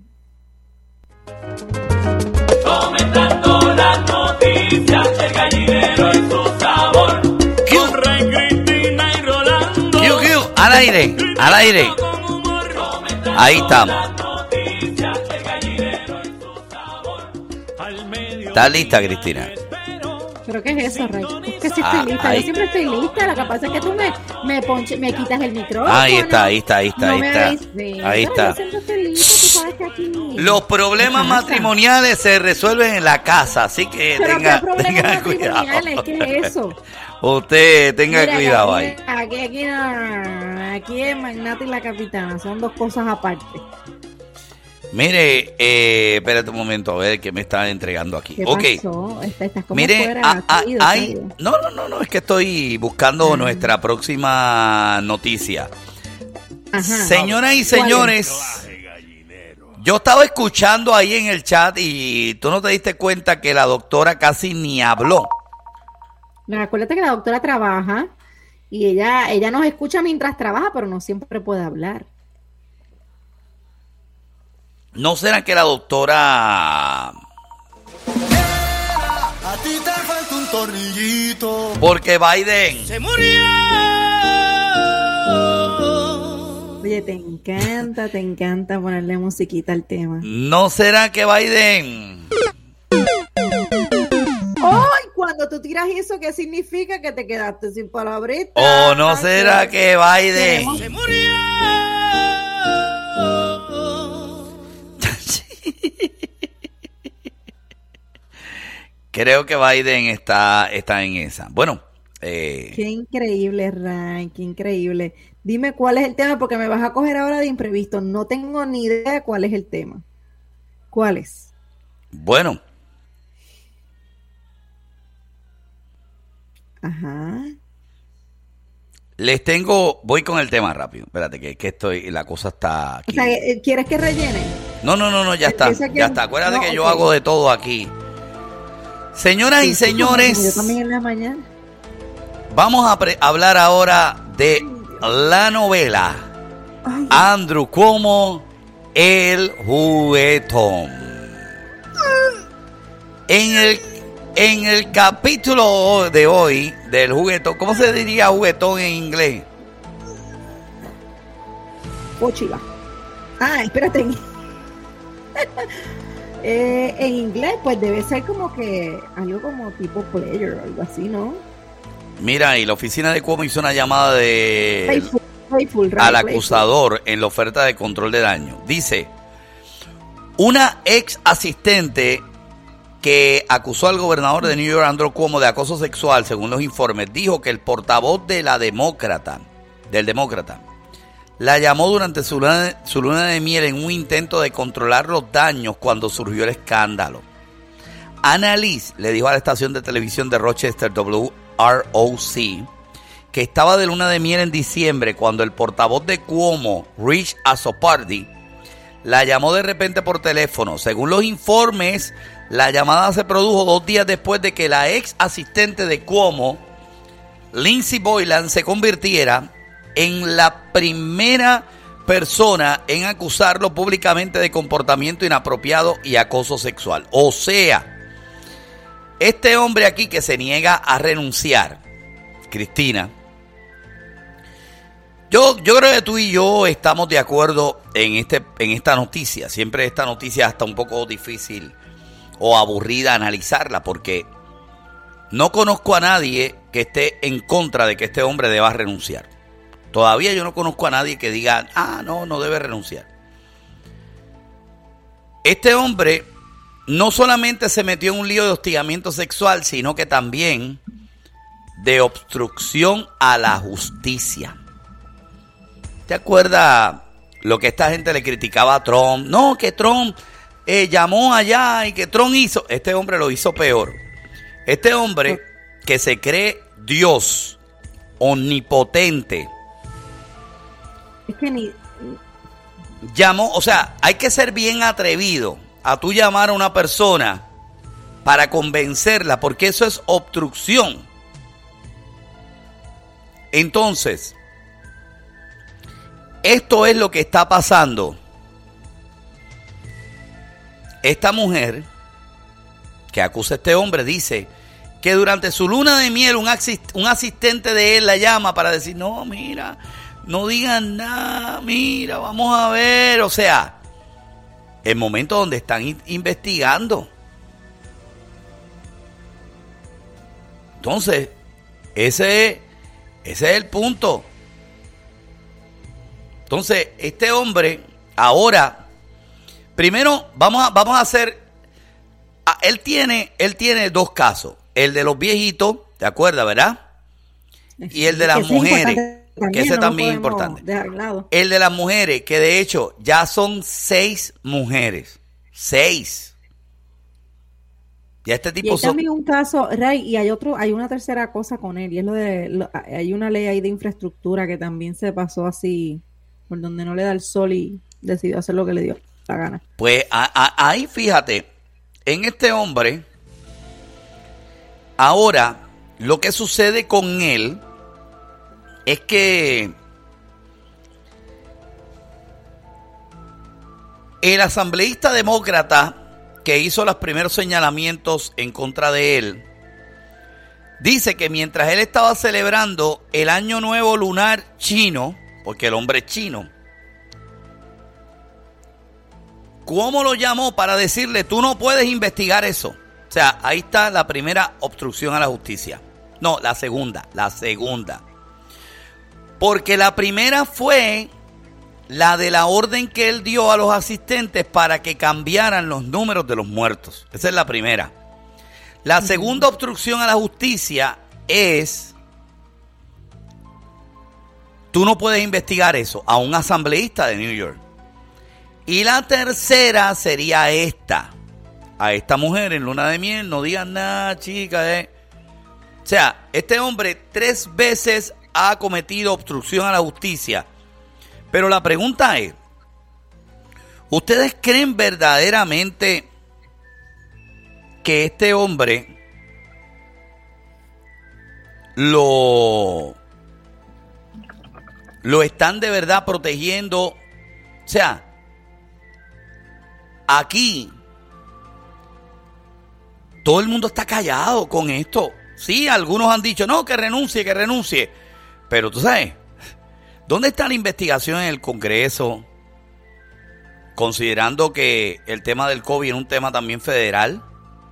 Comentando las noticias, el gallinero y su sabor. Con Rey, Cristina y Rolando. Q, Q, al aire, al aire. Ahí estamos. ¿Estás lista, Cristina? ¿Pero qué es eso, Rey? Es que sí estoy Ah, lista, ahí. yo siempre estoy lista. Lo que pasa es que tú me, me, ponche, me quitas el micrófono. Ahí está, ahí está, ahí está, No ahí me está. avises. Ahí está. Yo siempre estoy lista, tú sabes que aquí... Los problemas Ajá. matrimoniales se resuelven en la casa, así que Pero tenga, qué problemas tenga cuidado. matrimoniales, ¿qué es eso? Usted tenga Mira, cuidado aquí, ahí. Aquí, aquí, no, aquí el magnate y la capitana son dos cosas aparte. Mire, eh, espérate un momento, a ver qué me están entregando aquí. ¿Qué Ok. pasó? Está- Estás como Mire, fuera, ah, ah, caído, hay- caído. no, no, no, no, es que estoy buscando nuestra próxima noticia. Ajá. Señoras y ¿Cuál es? señores, yo estaba escuchando ahí en el chat y tú no te diste cuenta que la doctora casi ni habló. No, acuérdate que la doctora trabaja y ella, ella nos escucha mientras trabaja, pero no siempre puede hablar. ¿No será que la doctora... A ti te falta un tornillito. Porque Biden... Se murió. Oye, te encanta, te encanta ponerle musiquita al tema. ¿No será que Biden... ¡Ay! Cuando tú tiras eso, ¿qué significa? Que te quedaste sin palabritas. ¿O no será que Biden... Se murió. Creo que Biden está, está en esa. Bueno, eh, Qué increíble, Ray, qué increíble. Dime cuál es el tema, porque me vas a coger ahora de imprevisto. No tengo ni idea de cuál es el tema. ¿Cuál es? bueno, Ajá. les tengo... Voy con el tema rápido. Espérate, que, que estoy... La cosa está O aquí. sea, eh, ¿quieres que rellene? No, no, no, no, ya está. Esa que- Ya está. Acuérdate no, que yo ok. hago de todo aquí. Señoras y Sí, sí, como- señores... como Yo también en la mañana. Vamos a pre- hablar ahora de la novela Andrew Cuomo, el juguetón. En el, en el capítulo de hoy del juguetón. ¿Cómo se diría juguetón en inglés? Pochila. Ah, espérate. eh, en inglés, pues debe ser como que algo como tipo player o algo así, ¿no? Mira, y la oficina de Cuomo hizo una llamada de Playful, playful, right, al playful. acusador en la oferta de control de daño. Dice, una ex asistente que acusó al gobernador de New York, Andrew Cuomo, de acoso sexual, según los informes, dijo que el portavoz de la demócrata, del demócrata, la llamó durante su luna, su luna de miel en un intento de controlar los daños cuando surgió el escándalo. Ana Liz le dijo a la estación de televisión de Rochester, W R O C, que estaba de luna de miel en diciembre cuando el portavoz de Cuomo, Rich Azzopardi, la llamó de repente por teléfono. Según los informes, la llamada se produjo dos días después de que la ex asistente de Cuomo, Lindsey Boylan, se convirtiera en la primera persona en acusarlo públicamente de comportamiento inapropiado y acoso sexual. O sea, este hombre aquí que se niega a renunciar, Cristina, yo, yo creo que tú y yo estamos de acuerdo en, este, en esta noticia. Siempre esta noticia está un poco difícil o aburrida analizarla porque no conozco a nadie que esté en contra de que este hombre deba renunciar. Todavía yo no conozco a nadie que diga, ah, no, no debe renunciar. Este hombre no solamente se metió en un lío de hostigamiento sexual, sino que también de obstrucción a la justicia. ¿Te acuerdas lo que esta gente le criticaba a Trump? No, que Trump eh, llamó allá y que Trump hizo. Este hombre lo hizo peor. Este hombre que se cree Dios, omnipotente, es que ni... llamó, o sea, hay que ser bien atrevido a tú llamar a una persona para convencerla, porque eso es obstrucción. Entonces, esto es lo que está pasando. Esta mujer que acusa a este hombre dice que durante su luna de miel un, asist- un asistente de él la llama para decir, no, mira, no digan nada, mira, vamos a ver. O sea, el momento donde están in- investigando. Entonces, ese, ese es el punto. Entonces, este hombre, ahora, primero vamos a, vamos a hacer, a, él tiene, él tiene dos casos, el de los viejitos, ¿te acuerdas, verdad? Y el de las mujeres, que ese también es importante. El de las mujeres, que de hecho ya son seis mujeres, seis. Ya este tipo y hay son... también un caso, Ray, y hay otro, hay una tercera cosa con él, y es lo de, lo, hay una ley ahí de infraestructura que también se pasó así, por donde no le da el sol y decidió hacer lo que le dio la gana. Pues a, a, ahí fíjate, en este hombre, ahora lo que sucede con él es que el asambleísta demócrata que hizo los primeros señalamientos en contra de él, dice que mientras él estaba celebrando el Año Nuevo Lunar chino, porque el hombre es chino, ¿cómo lo llamó para decirle, tú no puedes investigar eso? O sea, ahí está la primera obstrucción a la justicia. No, la segunda, la segunda. Porque la primera fue la de la orden que él dio a los asistentes para que cambiaran los números de los muertos. Esa es la primera. La segunda obstrucción a la justicia es, tú no puedes investigar eso a un asambleísta de New York. Y la tercera sería esta. A esta mujer en luna de miel, no digan nada, chica. Eh. O sea, este hombre tres veces ha cometido obstrucción a la justicia. Pero la pregunta es, ¿ustedes creen verdaderamente que este hombre lo, lo están de verdad protegiendo? O sea, aquí todo el mundo está callado con esto. Sí, algunos han dicho, no, que renuncie, que renuncie. Pero tú sabes, ¿dónde está la investigación en el Congreso? Considerando que el tema del COVID es un tema también federal.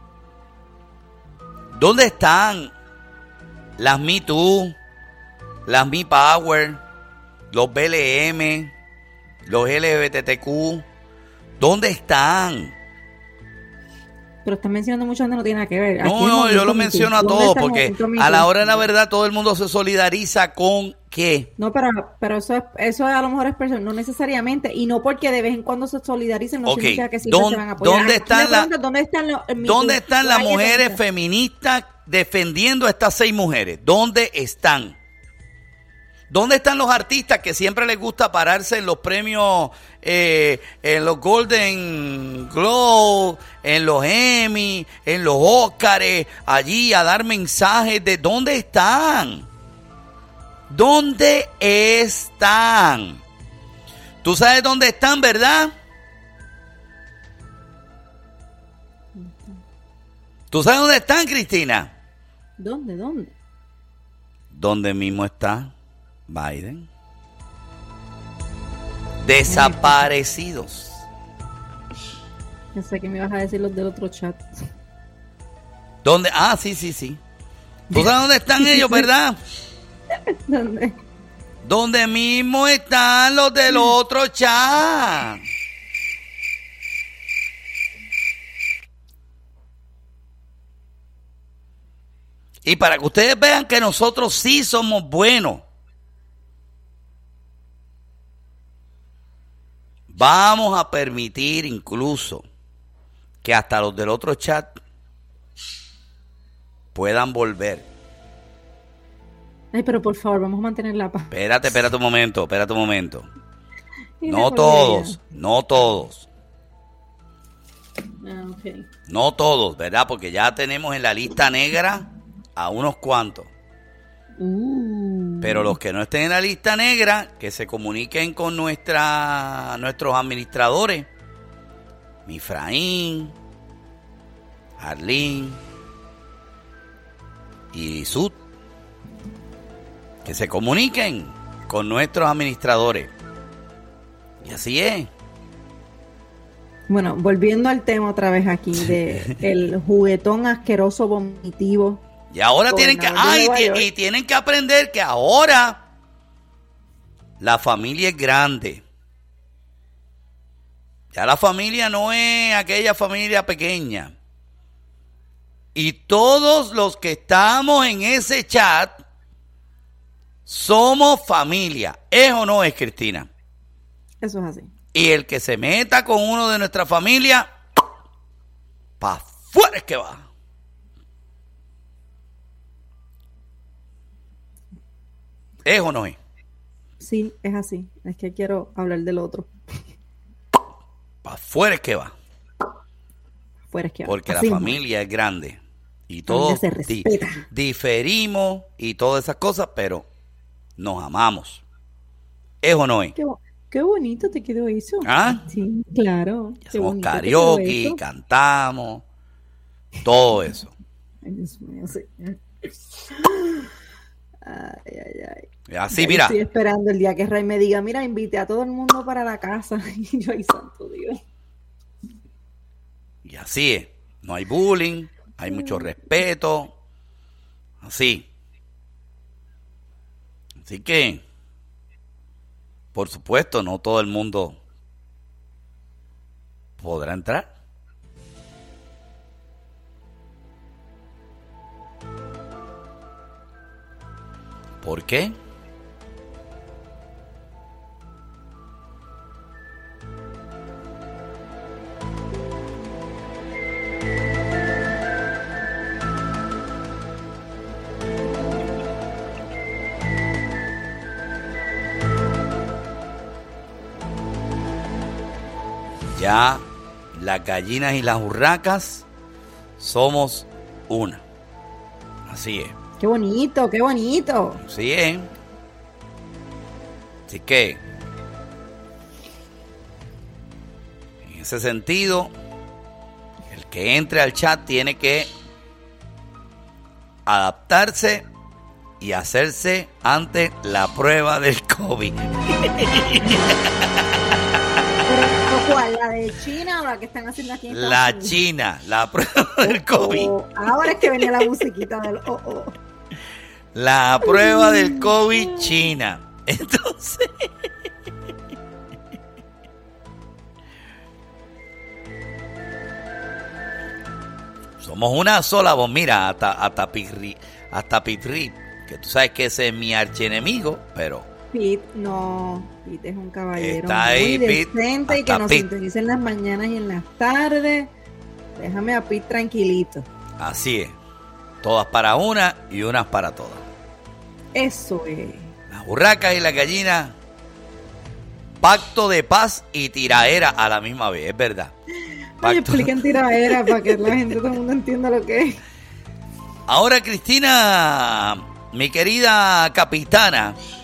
¿Dónde están las Me Too, las Me Power, los B L M, los L G B T Q? ¿Dónde están? Pero están mencionando mucha gente, no tiene nada que ver. No, no, yo lo menciono a todos porque a la hora de la verdad todo el mundo se solidariza con ¿qué? No, pero, pero eso, es, eso a lo mejor es personal, no necesariamente, y no porque de vez en cuando se solidaricen, no okay. significa que siempre ¿Dónde, se van a apoyar. ¿Dónde están, la, ¿dónde están, los, ¿dónde están las mujeres feministas defendiendo a estas seis mujeres? ¿Dónde están? ¿Dónde están los artistas que siempre les gusta pararse en los premios, eh, en los Golden Globe, en los Emmy, en los Óscares, allí a dar mensajes de dónde están? ¿Dónde están? ¿Tú sabes dónde están, verdad? ¿Tú sabes dónde están, Cristina? ¿Dónde, dónde? ¿Dónde mismo está Biden? Desaparecidos. Pensé que me ibas a decir los del otro chat. ¿Dónde? Ah, sí, sí, sí. ¿Tú sabes dónde están ellos, verdad? ¿Dónde? ¿Dónde mismo están los del otro chat? Y para que ustedes vean que nosotros sí somos buenos, vamos a permitir incluso que hasta los del otro chat puedan volver. Ay, pero por favor, vamos a mantener la paz. Espérate, espérate un momento, espérate un momento. No todos, no todos. Ah, okay. No todos, ¿verdad? Porque ya tenemos en la lista negra a unos cuantos. Uh. Pero los que no estén en la lista negra, que se comuniquen con nuestra, nuestros administradores. Mifraín, Arlín y Sud. Que se comuniquen con nuestros administradores. Y así es. Bueno, volviendo al tema otra vez aquí de el juguetón asqueroso vomitivo. Y ahora tienen que, ay, y, y tienen que aprender que ahora la familia es grande. Ya la familia no es aquella familia pequeña. Y todos los que estamos en ese chat somos familia. ¿Es o no es, Cristina? Eso es así. Y el que se meta con uno de nuestra familia, pa' fuera es que va. ¿Es o no es? Sí, es así. Es que quiero hablar del otro. Pa' fuera es que va. Fuera es que va. Porque así la es. familia es grande. Y todos se di- respeta. diferimos y todas esas cosas, pero nos amamos. ¿Es o no es? Qué, bo- qué bonito te quedó eso. ¿Ah? Sí, claro. Qué Hacemos bonito te quedó karaoke, eso. cantamos, todo eso. Ay, Dios mío, sí. Ay, ay, ay. Así, Ya mira. Estoy esperando el día que Ray me diga, mira, invite a todo el mundo para la casa. Y yo, ay, santo Dios. Y así es. No hay bullying, hay mucho respeto. Así. Así que, por supuesto, no todo el mundo podrá entrar. ¿Por qué? Ya las gallinas y las urracas somos una. Así es. Qué bonito, qué bonito. Así es. Así que, en ese sentido, el que entre al chat tiene que adaptarse y hacerse ante la prueba del COVID. ¿Cuál? ¿La de China o la que están haciendo aquí en Estados La Unidos? China, la prueba del COVID. Oh, ahora es que venía la musiquita del oh, oh. La prueba del COVID China. Entonces... somos una sola voz. Mira, hasta, hasta Pitri, hasta Pitri, que tú sabes que ese es mi archienemigo, pero... Pete, no, Pete es un caballero está ahí, muy Pete, decente y que nos Pete. sintoniza en las mañanas y en las tardes. Déjame a Pete tranquilito. Así es. Todas para una y unas para todas. Eso es. Las burracas y las gallinas. Pacto de paz y tiraera a la misma vez, es verdad. Ay, expliquen tiraera para que la gente, todo el mundo entienda lo que es. Ahora, Cristina, mi querida capitana,